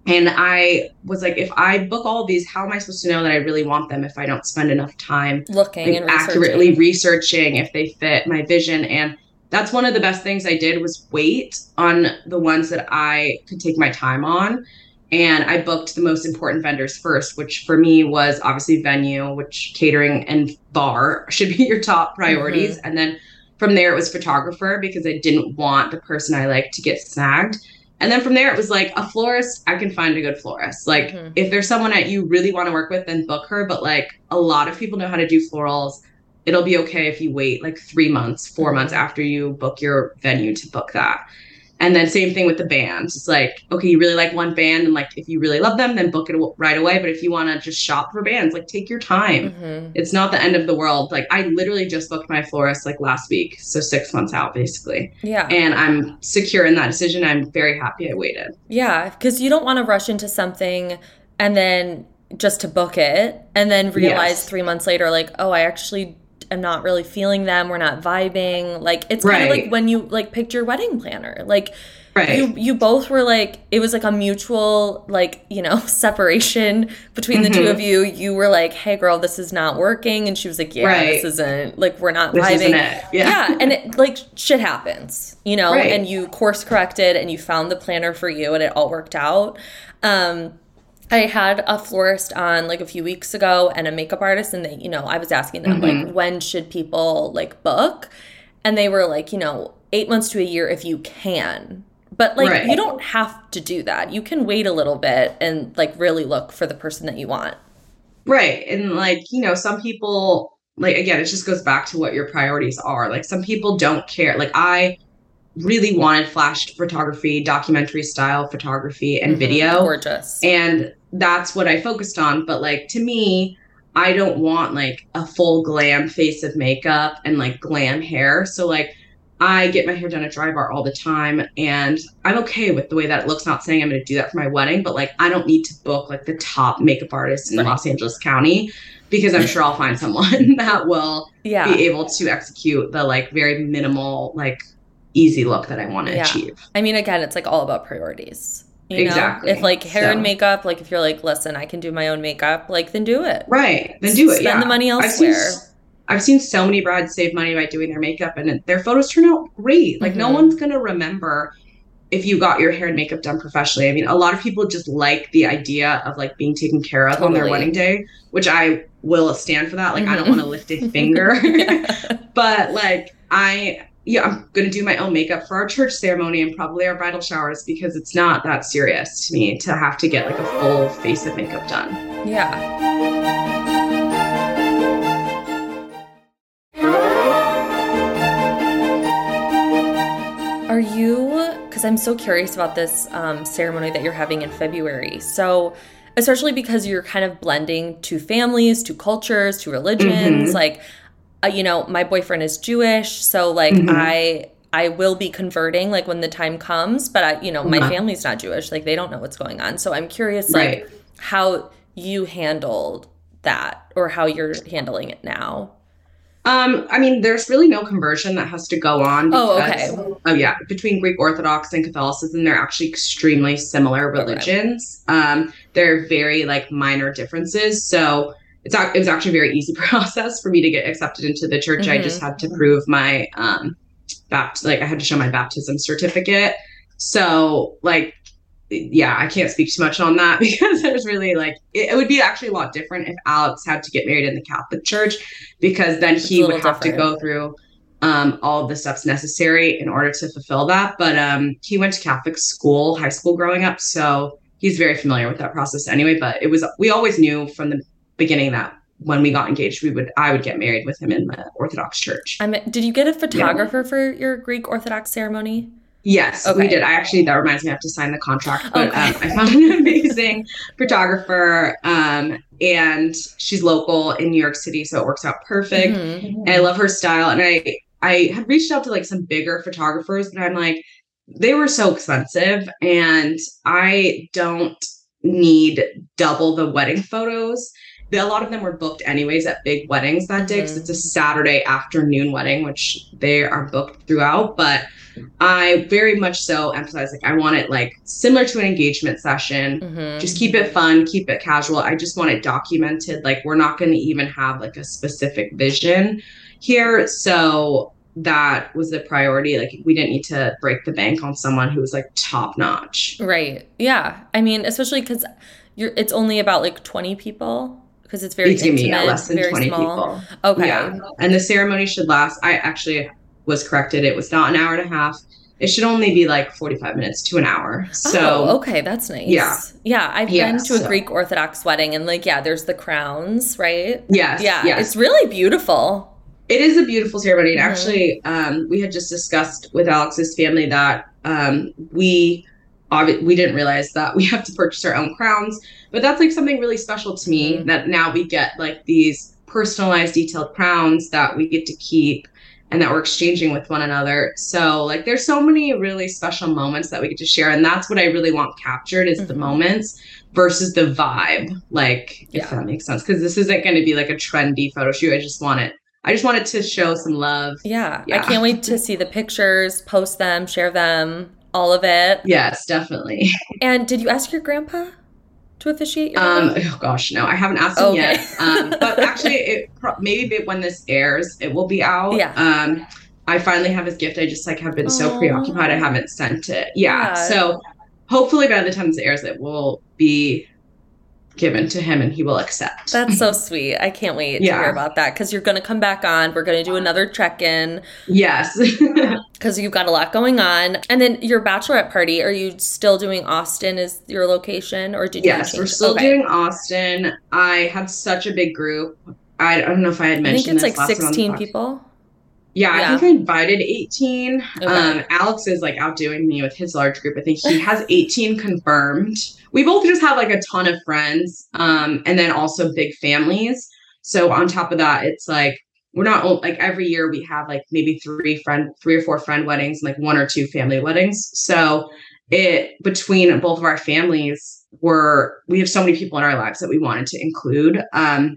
And I was like, if I book all of these, how am I supposed to know that I really want them if I don't spend enough time looking like, and accurately researching if they fit my vision? And that's one of the best things I did was wait on the ones that I could take my time on. And I booked the most important vendors first, which for me was obviously venue, which catering and bar should be your top priorities. Mm-hmm. And then from there, it was photographer because I didn't want the person I like to get snagged. And then from there, it was like a florist, I can find a good florist. Like mm-hmm. if there's someone that you really want to work with, then book her. But like a lot of people know how to do florals. It'll be okay if you wait like three months, four mm-hmm. months after you book your venue to book that. And then same thing with the bands. It's like, okay, you really like one band and like, if you really love them, then book it right away. But if you want to just shop for bands, like take your time. Mm-hmm. It's not the end of the world. Like I literally just booked my florist like last week. So six months out basically. Yeah. And I'm secure in that decision. I'm very happy I waited. Yeah. Cause you don't want to rush into something and then just to book it and then realize yes. three months later, like, oh, I actually I'm not really feeling them. We're not vibing. Like, it's kind right. of like when you like picked your wedding planner, like right. you, you both were like, it was like a mutual, like, you know, separation between mm-hmm. the two of you. You were like, hey girl, this is not working. And she was like, yeah, right. this isn't like, we're not this vibing. Isn't it. Yeah. yeah. And it like shit happens, you know, right. and you course corrected and you found the planner for you and it all worked out. Um, I had a florist on like a few weeks ago and a makeup artist, and they, you know, I was asking them mm-hmm. like, when should people like book? And they were like, you know, eight months to a year if you can. But like, right. you don't have to do that. You can wait a little bit and like really look for the person that you want. Right. And like, you know, some people like, again, it just goes back to what your priorities are. Like some people don't care. Like I really wanted flash photography, documentary style photography and mm-hmm. video. Gorgeous. And that's what I focused on. But like, to me, I don't want like a full glam face of makeup and like glam hair. So like, I get my hair done at Drybar all the time and I'm okay with the way that it looks. Not saying I'm going to do that for my wedding, but like, I don't need to book like the top makeup artist in right. Los Angeles County, because I'm sure I'll find someone that will yeah. be able to execute the like very minimal, like easy look that I want to yeah. achieve. I mean, again, it's like all about priorities. You know? Exactly. If like hair so. and makeup, like if you're like, listen, I can do my own makeup, like then do it. Right. Then do it. Spend yeah. the money elsewhere. I've seen, I've seen so many brides save money by doing their makeup and their photos turn out great. Like mm-hmm. no one's going to remember if you got your hair and makeup done professionally. I mean, a lot of people just like the idea of like being taken care of totally. On their wedding day, which I will stand for that. Like, mm-hmm. I don't want to lift a finger, but like I, yeah, I'm going to do my own makeup for our church ceremony and probably our bridal showers, because it's not that serious to me to have to get like a full face of makeup done. Yeah. Are you, because I'm so curious about this um, ceremony that you're having in February. So especially because you're kind of blending two families, two cultures, two religions, mm-hmm. like, Uh, you know, my boyfriend is Jewish, so like mm-hmm. I I will be converting like when the time comes, but I, you know, my uh-huh. family's not Jewish, like they don't know what's going on. So I'm curious like right. how you handled that or how you're handling it now. Um, I mean, there's really no conversion that has to go on. Because, oh, okay. Oh, yeah. Between Greek Orthodox and Catholicism, they're actually extremely similar religions. Okay. Um, they're very like minor differences. So It's it was actually a very easy process for me to get accepted into the church. Mm-hmm. I just had to prove my um bapt like I had to show my baptism certificate. So like yeah, I can't speak too much on that because there's really like it, it would be actually a lot different if Alex had to get married in the Catholic Church, because then it's he would have different. to go through um all of the steps necessary in order to fulfill that. But um he went to Catholic school, high school growing up, so he's very familiar with that process anyway. But it was we always knew from the beginning that when we got engaged, we would I would get married with him in the Orthodox Church. I mean, did you get a photographer yeah. for your Greek Orthodox ceremony? Yes, okay. we did. I actually, that reminds me, I have to sign the contract. But okay. um, I found an amazing photographer, um, and she's local in New York City, so it works out perfect. Mm-hmm. And I love her style. And I I had reached out to like some bigger photographers, but I'm like, they were so expensive, and I don't need double the wedding photos. a lot of them were booked anyways at big weddings that day because mm-hmm. it's a Saturday afternoon wedding, which they are booked throughout. But I very much so emphasize, like, I want it like similar to an engagement session. Mm-hmm. Just keep it fun, keep it casual. I just want it documented. Like, we're not going to even have like a specific vision here. So that was the priority. Like, we didn't need to break the bank on someone who was like top notch. Right. Yeah. I mean, especially because you're, it's only about like twenty people. Because it's very intimate, yeah, less than very twenty small. people. Okay. Yeah. And the ceremony should last, I actually was corrected. It was not an hour and a half. It should only be like forty-five minutes to an hour. So, oh, okay. That's nice. Yeah. Yeah. I've yeah, been to so. a Greek Orthodox wedding and like, yeah, there's the crowns, right? Yes. Yeah. Yes. It's really beautiful. It is a beautiful ceremony. And mm-hmm. actually, um, we had just discussed with Alex's family that um, we we didn't realize that we have to purchase our own crowns. But that's like something really special to me mm-hmm. that now we get like these personalized, detailed crowns that we get to keep and that we're exchanging with one another. So like there's so many really special moments that we get to share. And that's what I really want captured is mm-hmm. the moments versus the vibe. Like, if yeah. that makes sense. Because this isn't going to be like a trendy photo shoot. I just want it. I just wanted to show some love. Yeah. yeah. I can't wait to see the pictures, post them, share them, all of it. Yes, definitely. And did you ask your grandpa to officiate your um oh gosh no I haven't asked him okay. yet um but actually it pro- maybe when this airs it will be out. Yeah. um I finally have his gift. I just like have been Aww. so preoccupied I haven't sent it. Yeah. yeah so hopefully by the time this airs it will be given to him and he will accept. That's so sweet. I can't wait yeah. to hear about that because you're going to come back on. We're going to do another check-in. Yes. Because you've got a lot going on. And then your bachelorette party, are you still doing Austin as your location or did you Yes, change? we're still okay. doing Austin. I had such a big group. I, I don't know if I had mentioned I think it's this like last sixteen people. Yeah, yeah, I think I invited eighteen. Okay. Um, Alex is like outdoing me with his large group. I think he has eighteen confirmed. We both just have like a ton of friends, um, and then also big families. So on top of that, it's like we're not like every year we have like maybe three friend, three or four friend weddings, and like one or two family weddings. So it between both of our families, we're we have so many people in our lives that we wanted to include. Um,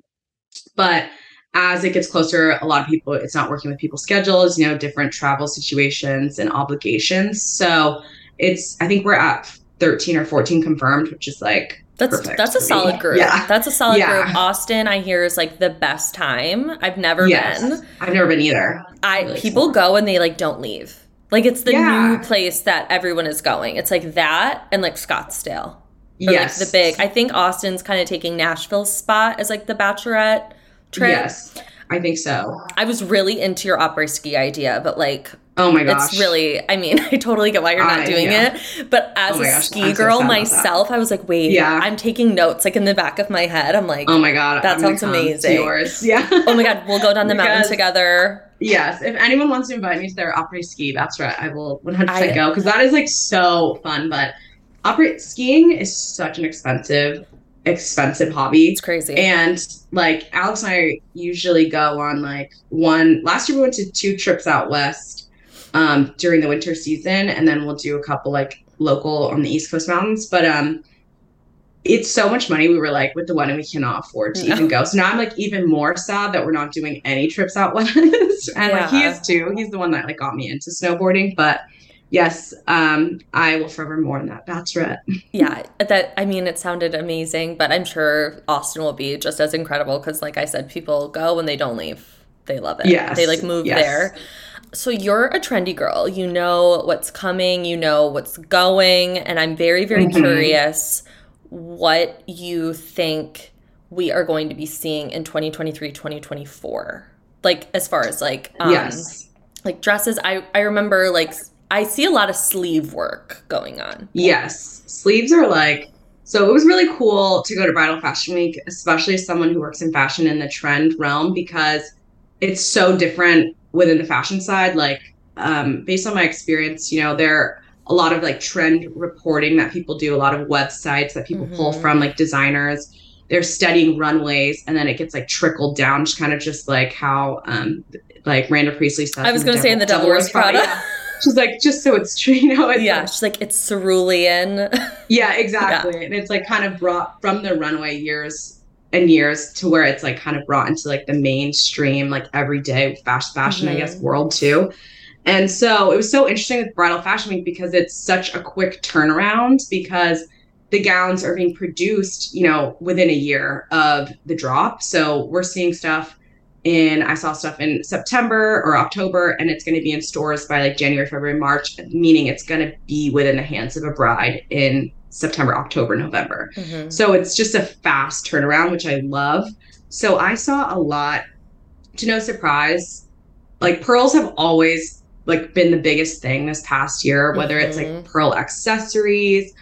but as it gets closer, a lot of people, it's not working with people's schedules, you know, different travel situations and obligations. So it's, I think we're at thirteen or fourteen confirmed, which is like, that's perfect that's a solid me. group. Yeah. That's a solid yeah. group. Austin, I hear, is like the best time. I've never yes. been. I've never been either. I really people smart. go and they like don't leave. Like it's the yeah. new place that everyone is going. It's like that and like Scottsdale. Or yes. like the big, I think Austin's kind of taking Nashville's spot as like the bachelorette trip. Yes. I think so. I was really into your opera ski idea, but like, oh my gosh, it's really, I mean, I totally get why you're not I, doing yeah. it. But as oh a gosh, ski I'm girl so myself, I was like, wait, yeah. I'm taking notes like in the back of my head. I'm like, oh my God, that I'm sounds amazing. Yours. Yeah. Oh my God, we'll go down the because, mountain together. Yes. If anyone wants to invite me to their opera ski, that's right. I will one hundred percent I, go because that is like so fun. But opera skiing is such an expensive expensive hobby. It's crazy. And like Alex and I usually go on like one last year we went to two trips out west um during the winter season, and then we'll do a couple like local on the East Coast mountains. But um it's so much money. We were like, with the wedding, we cannot afford to no. even go. So now I'm like even more sad that we're not doing any trips out west. and yeah. like he is too. He's the one that like got me into snowboarding. But yes, um, I will forever mourn that bachelorette. Yeah, that I mean, it sounded amazing, but I'm sure Austin will be just as incredible because, like I said, people go and they don't leave. They love it. Yes. They like move yes. there. So you're a trendy girl. You know what's coming. You know what's going. And I'm very, very mm-hmm. curious what you think we are going to be seeing in twenty twenty-three, twenty twenty-four. Like, as far as like, um, yes. like dresses. I, I remember like, I see a lot of sleeve work going on. Yes. Sleeves are like, so it was really cool to go to Bridal Fashion Week, especially as someone who works in fashion in the trend realm, because it's so different within the fashion side. Like, um, based on my experience, you know, there are a lot of like trend reporting that people do, a lot of websites that people mm-hmm. pull from, like designers. They're studying runways, and then it gets like trickled down, just kind of just like how um, like Randa Priestley said. I was going to say in the Devil Wears Prada. Yeah. She's like, just so it's true, you know? It's yeah, like, she's like, it's cerulean. Yeah, exactly. Yeah. And it's like kind of brought from the runway years and years to where it's like kind of brought into like the mainstream, like everyday fast fashion, mm-hmm. I guess, world too. And so it was so interesting with Bridal Fashion Week because it's such a quick turnaround because the gowns are being produced, you know, within a year of the drop. So we're seeing stuff in, I saw stuff in September or October, and it's going to be in stores by like January, February, March, meaning it's going to be within the hands of a bride in September, October, November. Mm-hmm. So it's just a fast turnaround, which I love. So I saw a lot, to no surprise, like pearls have always like been the biggest thing this past year, whether mm-hmm. it's like pearl accessories,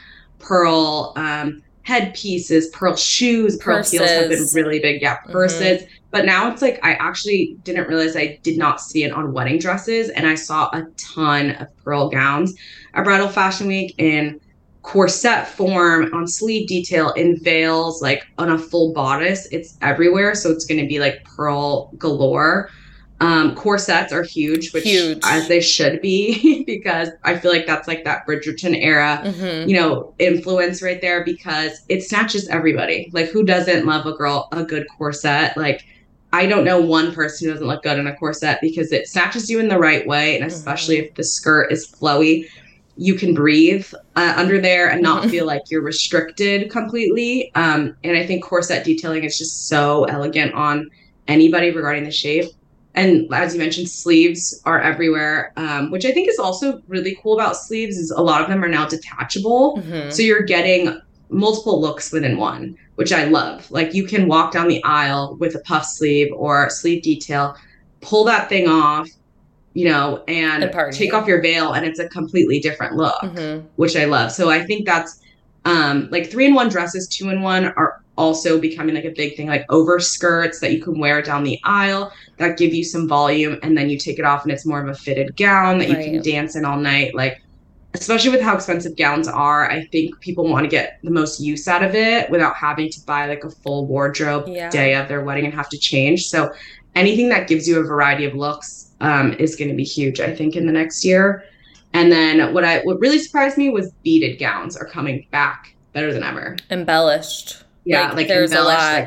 pearl um, headpieces, pearl shoes, pearl purses. Heels have been really big. Yeah, purses. Mm-hmm. But now it's like, I actually didn't realize I did not see it on wedding dresses. And I saw a ton of pearl gowns at Bridal Fashion Week in corset form, on sleeve detail, in veils, like on a full bodice. It's everywhere. So it's going to be like pearl galore. Um, corsets are huge, which huge. As they should be, because I feel like that's like that Bridgerton era, mm-hmm. you know, influence right there, because it snatches everybody. Like, who doesn't love a girl, a good corset? Like, I don't know one person who doesn't look good in a corset because it snatches you in the right way. And especially mm-hmm. if the skirt is flowy, you can breathe uh, under there and not feel like you're restricted completely. Um, and I think corset detailing is just so elegant on anybody regarding the shape. And as you mentioned, sleeves are everywhere, um, which I think is also really cool about sleeves is a lot of them are now detachable. Mm-hmm. So you're getting multiple looks within one, which I love. Like, you can walk down the aisle with a puff sleeve or sleeve detail, pull that thing off, you know, and take off your veil, and it's a completely different look, mm-hmm. which I love. So I think that's um, like three in one dresses, two in one are also becoming like a big thing, like over skirts that you can wear down the aisle that give you some volume, and then you take it off and it's more of a fitted gown that right. you can dance in all night. Like, especially with how expensive gowns are, I think people want to get the most use out of it without having to buy like a full wardrobe yeah. day of their wedding and have to change. So anything that gives you a variety of looks um, is going to be huge, I think, in the next year. And then what I what really surprised me was beaded gowns are coming back better than ever. Embellished. Yeah, like, like there's a lot. Like,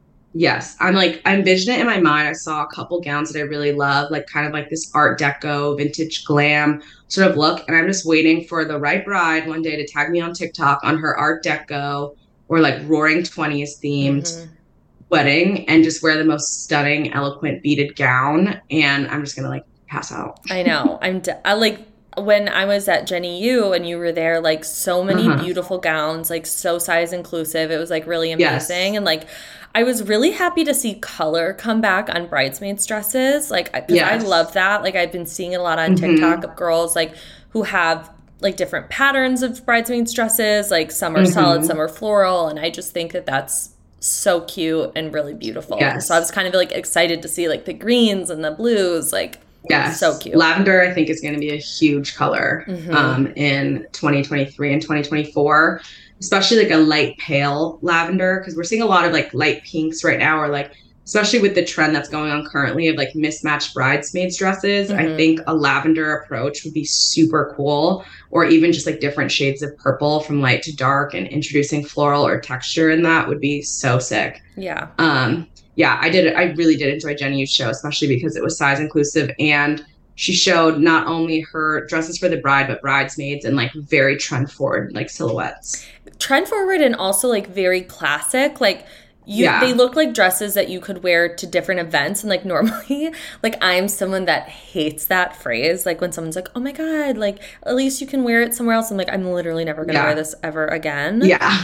yes, I'm like, I envision it in my mind. I saw a couple gowns that I really love, like kind of like this Art Deco, vintage glam sort of look. And I'm just waiting for the right bride one day to tag me on TikTok on her Art Deco or like Roaring Twenties themed mm-hmm. wedding and just wear the most stunning, eloquent beaded gown. And I'm just gonna like pass out. I know. I'm de- I like. When I was at Jenny U and you were there, like so many uh-huh. beautiful gowns, like so size inclusive. It was like really amazing. Yes. And like, I was really happy to see color come back on bridesmaids dresses. Like, cause yes. I love that. Like, I've been seeing it a lot on mm-hmm. TikTok of girls like who have like different patterns of bridesmaids dresses. Like some are mm-hmm. solid, some are floral. And I just think that that's so cute and really beautiful. Yes. So I was kind of like excited to see like the greens and the blues, like, yes. So cute. Lavender, I think, is going to be a huge color mm-hmm. um, in twenty twenty-three and twenty twenty-four, especially like a light pale lavender, because we're seeing a lot of like light pinks right now, or like, especially with the trend that's going on currently of like mismatched bridesmaids dresses. Mm-hmm. I think a lavender approach would be super cool, or even just like different shades of purple from light to dark and introducing floral or texture in that would be so sick. Yeah. Um, Yeah, I did. I really did enjoy Jenny Yu's show, especially because it was size inclusive, and she showed not only her dresses for the bride, but bridesmaids and like very trend forward like silhouettes. Trend forward and also like very classic. Like you, yeah. they look like dresses that you could wear to different events. And like normally, like I'm someone that hates that phrase. Like when someone's like, "Oh my god, like at least you can wear it somewhere else." I'm like, I'm literally never gonna yeah. wear this ever again. Yeah.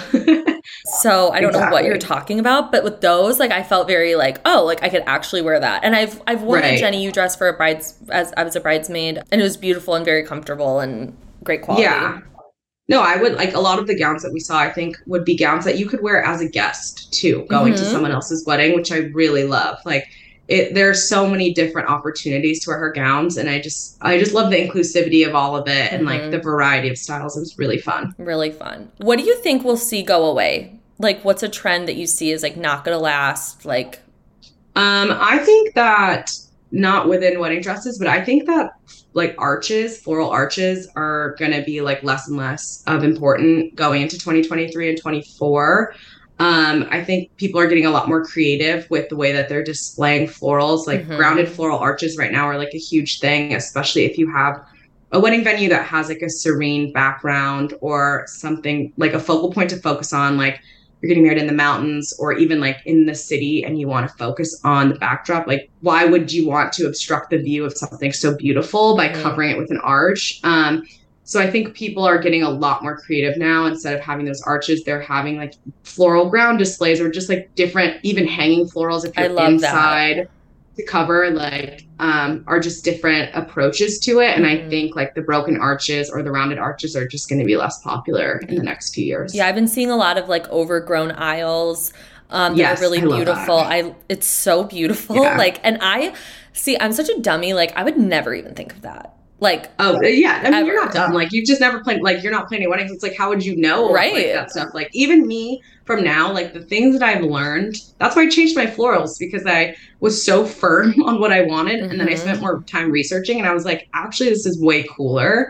So I don't exactly. know what you're talking about, but with those, like I felt very like, oh, like I could actually wear that. And I've I've worn right. a Jenny U dress for a bride's as I was a bridesmaid, and it was beautiful and very comfortable and great quality. Yeah. No, I would like a lot of the gowns that we saw, I think would be gowns that you could wear as a guest too, going mm-hmm. to someone else's wedding, which I really love. Like it, there's so many different opportunities to wear her gowns, and I just I just love the inclusivity of all of it, and mm-hmm. like the variety of styles. It was really fun. Really fun. What do you think we'll see go away? Like, what's a trend that you see is like not gonna last? Like, um, I think that not within wedding dresses, but I think that like arches, floral arches, are gonna be like less and less of important going into twenty twenty-three and twenty-four. Um, I think people are getting a lot more creative with the way that they're displaying florals. Like mm-hmm. grounded floral arches right now are like a huge thing, especially if you have a wedding venue that has like a serene background or something like a focal point to focus on, like you're getting married in the mountains or even like in the city and you want to focus on the backdrop. Like, why would you want to obstruct the view of something so beautiful by mm-hmm. covering it with an arch? Um, So I think people are getting a lot more creative now. Instead of having those arches, they're having like floral ground displays or just like different, even hanging florals if you're inside that. To cover, like um, are just different approaches to it. And mm-hmm. I think like the broken arches or the rounded arches are just going to be less popular in the next few years. Yeah, I've been seeing a lot of like overgrown aisles um, that yes, are really I beautiful. I It's so beautiful. Yeah. Like, and I, see, I'm such a dummy. Like I would never even think of that. Like, oh yeah, I mean, ever. You're not dumb. Like, you've just never planned, like, you're not planning weddings. It's like, how would you know? Right. Like, that stuff. Like, even me from now, like, the things that I've learned, that's why I changed my florals because I was so firm on what I wanted. Mm-hmm. And then I spent more time researching and I was like, actually, this is way cooler.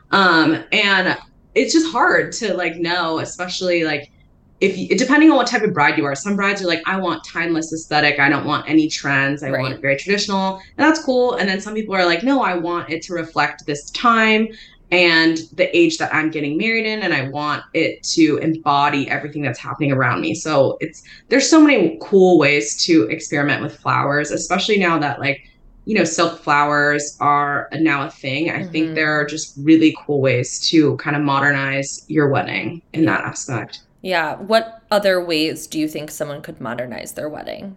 Um, and it's just hard to, like, know, especially, like, if you, depending on what type of bride you are. Some brides are like, I want timeless aesthetic. I don't want any trends. I right. want it very traditional. And that's cool. And then some people are like, no, I want it to reflect this time and the age that I'm getting married in. And I want it to embody everything that's happening around me. So it's, there's so many cool ways to experiment with flowers, especially now that like, you know, silk flowers are now a thing. I mm-hmm. think there are just really cool ways to kind of modernize your wedding in that aspect. Yeah. What other ways do you think someone could modernize their wedding?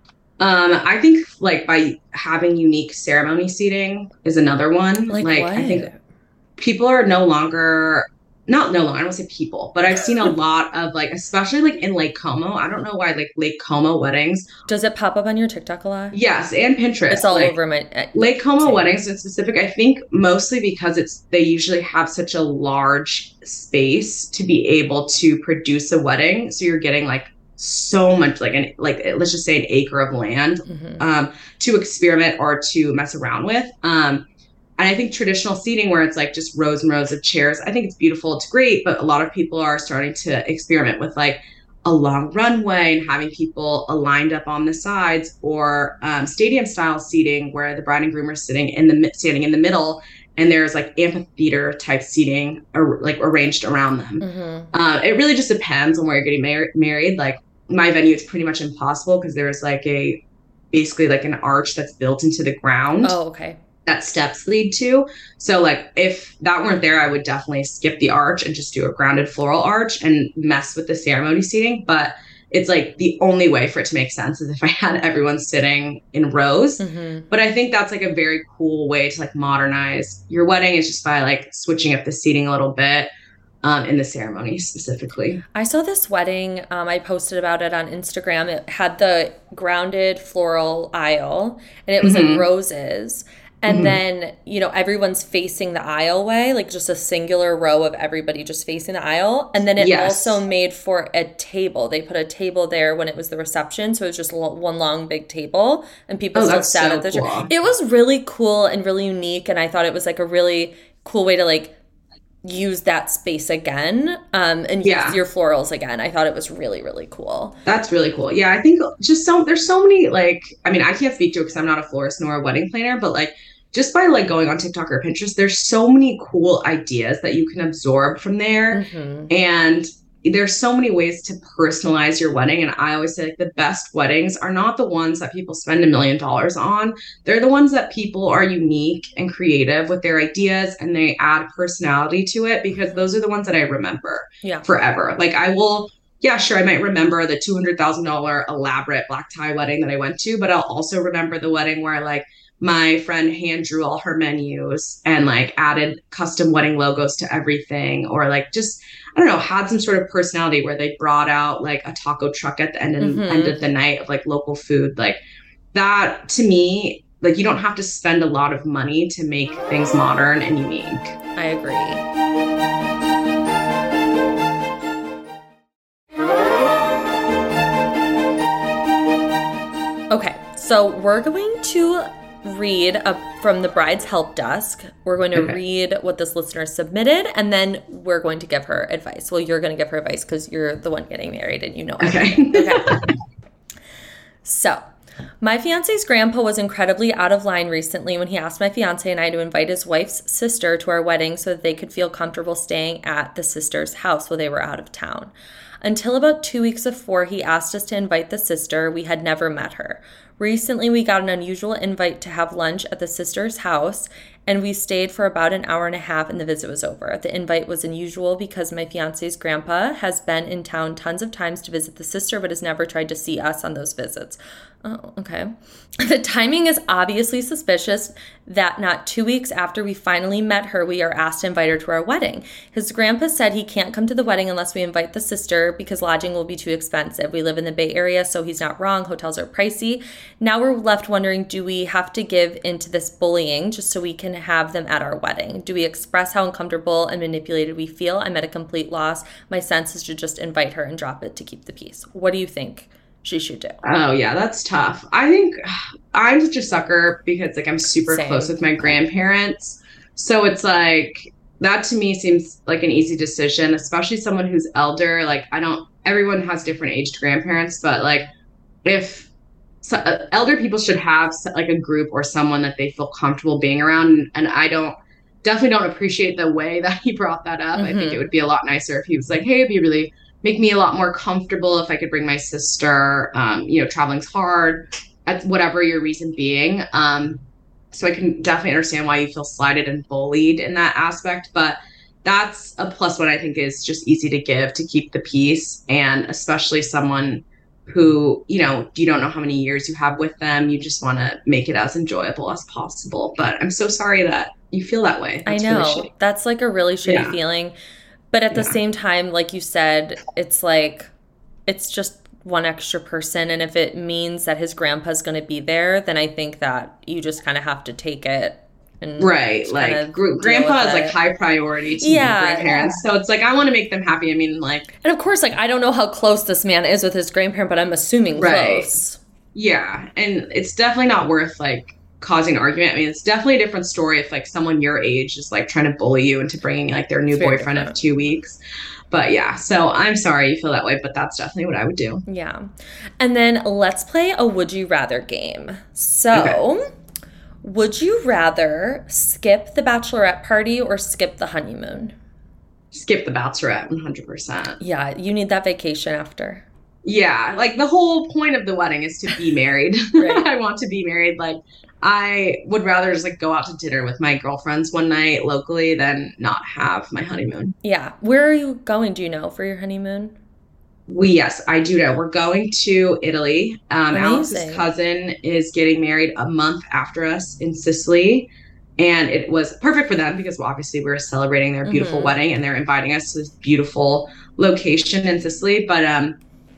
Um, I think like by having unique ceremony seating is another one. Like, like what? I think people are no longer, not no longer, I don't say people, but I've seen a lot of like, especially like in Lake Como. I don't know why like Lake Como weddings. Does it pop up on your TikTok a lot? Yes, and Pinterest. It's all like, over my uh, Lake Como same. Weddings in specific. I think mostly because it's they usually have such a large space to be able to produce a wedding. So you're getting like so much like an like let's just say an acre of land mm-hmm. um, to experiment or to mess around with. Um, And I think traditional seating where it's like just rows and rows of chairs, I think it's beautiful. It's great. But a lot of people are starting to experiment with like a long runway and having people aligned up on the sides or um, stadium style seating where the bride and groom are sitting in the standing in the middle. And there's like amphitheater type seating or like arranged around them. Mm-hmm. Uh, it really just depends on where you're getting mar- married. Like my venue, it's pretty much impossible because there's like a basically like an arch that's built into the ground. Oh, okay. That steps lead to. So like if that weren't there, I would definitely skip the arch and just do a grounded floral arch and mess with the ceremony seating. But it's like the only way for it to make sense is if I had everyone sitting in rows. Mm-hmm. But I think that's like a very cool way to like modernize your wedding is just by like switching up the seating a little bit um, in the ceremony specifically. I saw this wedding. Um, I posted about it on Instagram. It had the grounded floral aisle and it was mm-hmm. in roses. And mm-hmm. then, you know, everyone's facing the aisleway, like just a singular row of everybody just facing the aisle. And then it yes. also made for a table. They put a table there when it was the reception. So it was just one long big table and people oh, still sat so at the cool. chair. It was really cool and really unique. And I thought it was like a really cool way to like use that space again um, and yeah. use your florals again. I thought it was really, really cool. That's really cool. Yeah, I think just so there's so many like, I mean, I can't speak to it because I'm not a florist nor a wedding planner, but like just by like going on TikTok or Pinterest, there's so many cool ideas that you can absorb from there. Mm-hmm. And there's so many ways to personalize your wedding. And I always say like the best weddings are not the ones that people spend a million dollars on. They're the ones that people are unique and creative with their ideas and they add personality to it because those are the ones that I remember yeah. forever. Like I will, yeah, sure, I might remember the two hundred thousand dollars elaborate black tie wedding that I went to, but I'll also remember the wedding where like my friend hand drew all her menus and like added custom wedding logos to everything or like just, I don't know, had some sort of personality where they brought out like a taco truck at the end of, mm-hmm. end of the night of like local food. Like that to me, like you don't have to spend a lot of money to make things modern and unique. I agree. Okay, so we're going to read a, from the Bride's Help Desk. We're going to Okay. read what this listener submitted, and then we're going to give her advice. Well, you're going to give her advice because you're the one getting married and you know everything. Okay. Okay. So, my fiance's grandpa was incredibly out of line recently when he asked my fiance and I to invite his wife's sister to our wedding so that they could feel comfortable staying at the sister's house while they were out of town. Until about two weeks before he asked us to invite the sister, we had never met her. Recently, we got an unusual invite to have lunch at the sister's house, and we stayed for about an hour and a half and the visit was over. The invite was unusual because my fiance's grandpa has been in town tons of times to visit the sister but has never tried to see us on those visits. Oh, okay. The timing is obviously suspicious that not two weeks after we finally met her, we are asked to invite her to our wedding. His grandpa said he can't come to the wedding unless we invite the sister because lodging will be too expensive. We live in the Bay Area, so he's not wrong. Hotels are pricey. Now we're left wondering, do we have to give into this bullying just so we can have them at our wedding? Do we express how uncomfortable and manipulated we feel? I'm at a complete loss. My sense is to just invite her and drop it to keep the peace. What do you think she should do? Oh yeah, that's tough. I think I'm such a sucker because like I'm super Same. close with my grandparents. So it's like that to me seems like an easy decision, especially someone who's elder. Like I don't everyone has different aged grandparents, but like if so, uh, elder people should have like a group or someone that they feel comfortable being around, and, and I don't definitely don't appreciate the way that he brought that up. Mm-hmm. I think it would be a lot nicer if he was like, hey, it'd be really make me a lot more comfortable if I could bring my sister. Um, you know, traveling's hard, at whatever your reason being. Um, so I can definitely understand why you feel slighted and bullied in that aspect. But that's a plus one I think is just easy to give to keep the peace. And especially someone who, you know, you don't know how many years you have with them. You just want to make it as enjoyable as possible. But I'm so sorry that you feel that way. That's I know. Really that's like a really shitty yeah. feeling. But at the yeah. same time, like you said, it's like, it's just one extra person. And if it means that his grandpa's going to be there, then I think that you just kind of have to take it. And right. Like gr- grandpa is like high priority to yeah. grandparents. So it's like, I want to make them happy. I mean, like. And of course, like, I don't know how close this man is with his grandparent, but I'm assuming right. close. Yeah. And it's definitely not worth like causing an argument. I mean, it's definitely a different story if like someone your age is like trying to bully you into bringing like their new boyfriend different. of two weeks. But yeah, so I'm sorry you feel that way, but that's definitely what I would do. Yeah. And then let's play a would you rather game. So okay. Would you rather skip the bachelorette party or skip the honeymoon? Skip the bachelorette, one hundred percent. Yeah, you need that vacation after. Yeah, like the whole point of the wedding is to be married. Right. I want to be married. Like I would rather just like go out to dinner with my girlfriends one night locally than not have my honeymoon. Yeah. Where are you going, do you know, for your honeymoon? We, yes, I do know. We're going to Italy. Um, Alex's cousin is getting married a month after us in Sicily. And it was perfect for them because well, obviously we were celebrating their beautiful mm-hmm. wedding and they're inviting us to this beautiful location in Sicily. But um,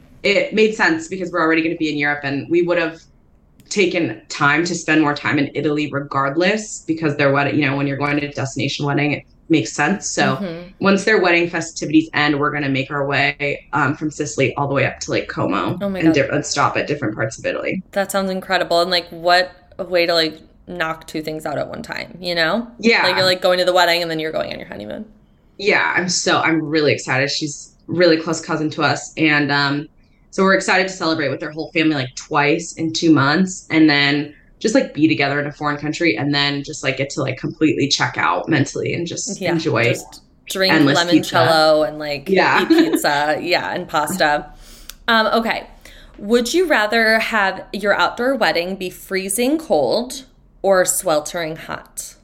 it made sense because we're already going to be in Europe and we would have taken time to spend more time in Italy regardless because their wedding, you know, when you're going to a destination wedding, it makes sense. So mm-hmm. once their wedding festivities end, we're going to make our way um, from Sicily all the way up to Lake Como oh my and, God. di- and stop at different parts of Italy. That sounds incredible. And like what a way to like knock two things out at one time, you know? Yeah. Like you're like going to the wedding and then you're going on your honeymoon. Yeah, I'm so, I'm really excited. She's really close cousin to us. And um, so we're excited to celebrate with their whole family like twice in two months and then just like be together in a foreign country and then just like get to like completely check out mentally and just yeah, enjoy just drink limoncello and like yeah. eat pizza. Yeah. And pasta. Um, okay. Would you rather have your outdoor wedding be freezing cold or sweltering hot?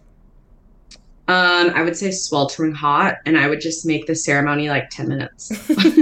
Um, I would say sweltering hot, and I would just make the ceremony like ten minutes.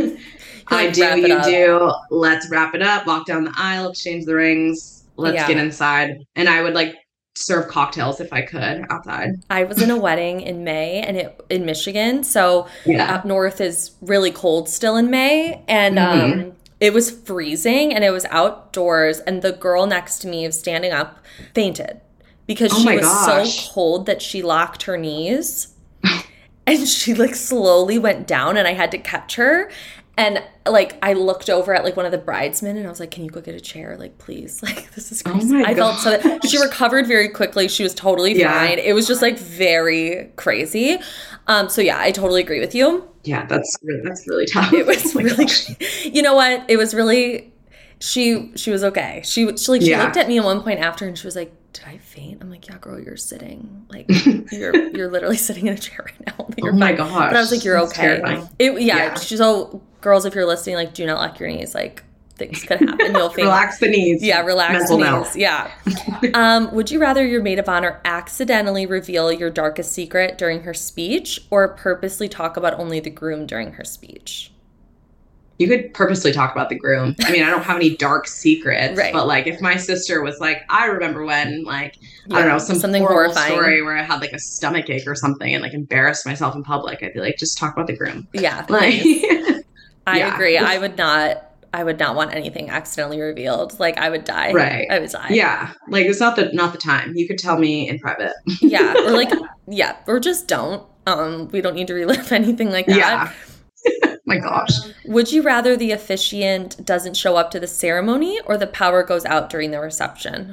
I do, you up. do. Let's wrap it up, walk down the aisle, exchange the rings, let's yeah. get inside. And I would like serve cocktails if I could outside. I was in a wedding in May and it in Michigan. So yeah. up north is really cold still in May. And mm-hmm. um it was freezing and it was outdoors and the girl next to me standing up fainted because oh she was gosh. so cold that she locked her knees and she like slowly went down and I had to catch her. And like I looked over at like one of the bridesmen and I was like, can you go get a chair? Like, please. Like, this is crazy. Oh my I felt so that she recovered very quickly. She was totally Yeah. fine. It was just like very crazy. Um, so yeah, I totally agree with you. Yeah, that's really, that's really tough. It was Oh my really, gosh. you know what? It was really, she, she was okay. She, she like, she Yeah. looked at me at one point after and she was like, did I faint? I'm like, yeah, girl, you're sitting. Like, you're, you're literally sitting in a chair right now. You're Oh my fine. gosh. But I was like, you're That's okay. terrifying. It, yeah. Yeah. She's all, girls, if you're listening, like, do not lock your knees. Like, things could happen. You'll faint. Relax the knees. Yeah, relax the Mental knees. note. Yeah. um, would you rather your maid of honor accidentally reveal your darkest secret during her speech or purposely talk about only the groom during her speech? You could purposely talk about the groom. I mean, I don't have any dark secrets, Right. but like if my sister was like, I remember when like, I Yeah, don't know, some something horrible horrifying. story where I had like a stomach ache or something and like embarrassed myself in public, I'd be like, just talk about the groom. Yeah. Like, I yeah. agree. I would not I would not want anything accidentally revealed. Like I would die. Right. I would die. yeah, like it's not the not the time. You could tell me in private. Yeah. Or like yeah. Or just don't. Um, we don't need to relive anything like that. Yeah. My gosh. Would you rather the officiant doesn't show up to the ceremony or the power goes out during the reception?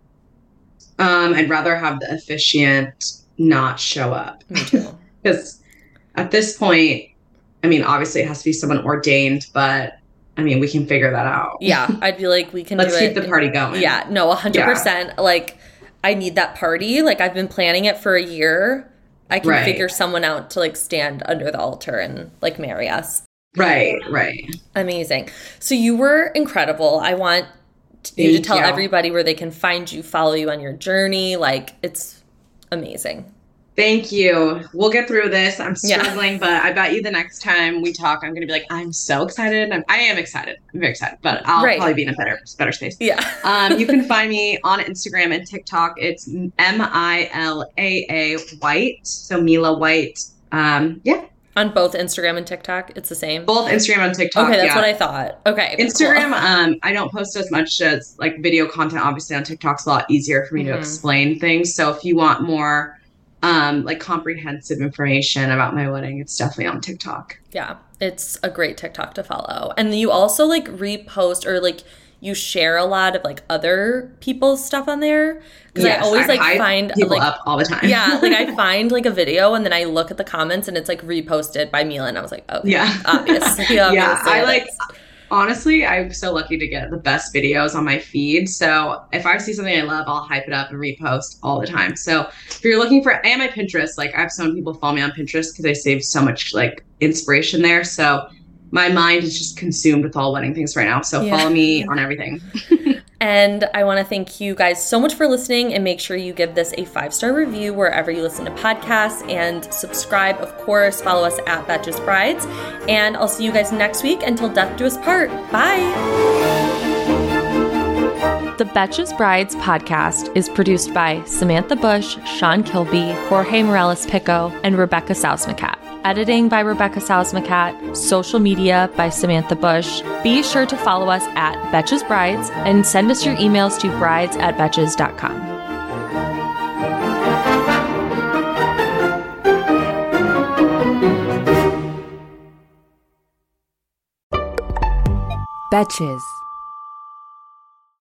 Um, I'd rather have the officiant not show up. Me too. Because at this point, I mean, obviously it has to be someone ordained, but I mean, we can figure that out. Yeah. I'd be like, we can Let's do keep it. the party going. Yeah. No, one hundred percent. Like, I need that party. Like, I've been planning it for a year. I can Right. figure someone out to, like, stand under the altar and, like, marry us. Right, right. Amazing. So you were incredible. I want you to Thank tell you. everybody where they can find you, follow you on your journey. Like, it's amazing. Thank you. We'll get through this. I'm Yeah. struggling, but I bet you the next time we talk, I'm going to be like, I'm so excited. I'm, I am excited. I'm very excited, but I'll Right. probably be in a better, better space. Yeah. Um, you can find me on Instagram and TikTok. It's M I L A A White. So Mila White. Um, yeah, On both Instagram and TikTok, it's the same. both Instagram and TikTok. Okay, that's yeah. what I thought. Okay. Instagram, cool. um, I don't post as much as like video content. Obviously, on TikTok's a lot easier for me Mhm. to explain things. So if you want more, um, like comprehensive information about my wedding, it's definitely on TikTok. Yeah, it's a great TikTok to follow. And you also like repost or like you share a lot of like other people's stuff on there. Because Yes, I always like hype find people like up all the time. yeah, like I find like a video and then I look at the comments and it's like reposted by Mila and I was like, oh Yeah. obviously, yeah, obviously I like. that's- Honestly, I'm so lucky to get the best videos on my feed. So if I see something I love, I'll hype it up and repost all the time. So if you're looking for, and my Pinterest, like I have so many people follow me on Pinterest because I save so much like inspiration there. So my mind is just consumed with all wedding things right now. So Yeah. follow me on everything. And I want to thank you guys so much for listening and make sure you give this a five-star review wherever you listen to podcasts and subscribe, of course. Follow us at Betches Brides. And I'll see you guys next week. Until death do us part. Bye. The Betches Brides podcast is produced by Samantha Bush, Sean Kilby, Jorge Morales-Pico, and Rebecca Sausmacat. Editing by Rebecca Sausmacat. Social media by Samantha Bush. Be sure to follow us at Betches Brides and send us your emails to brides at betches dot com. Betches.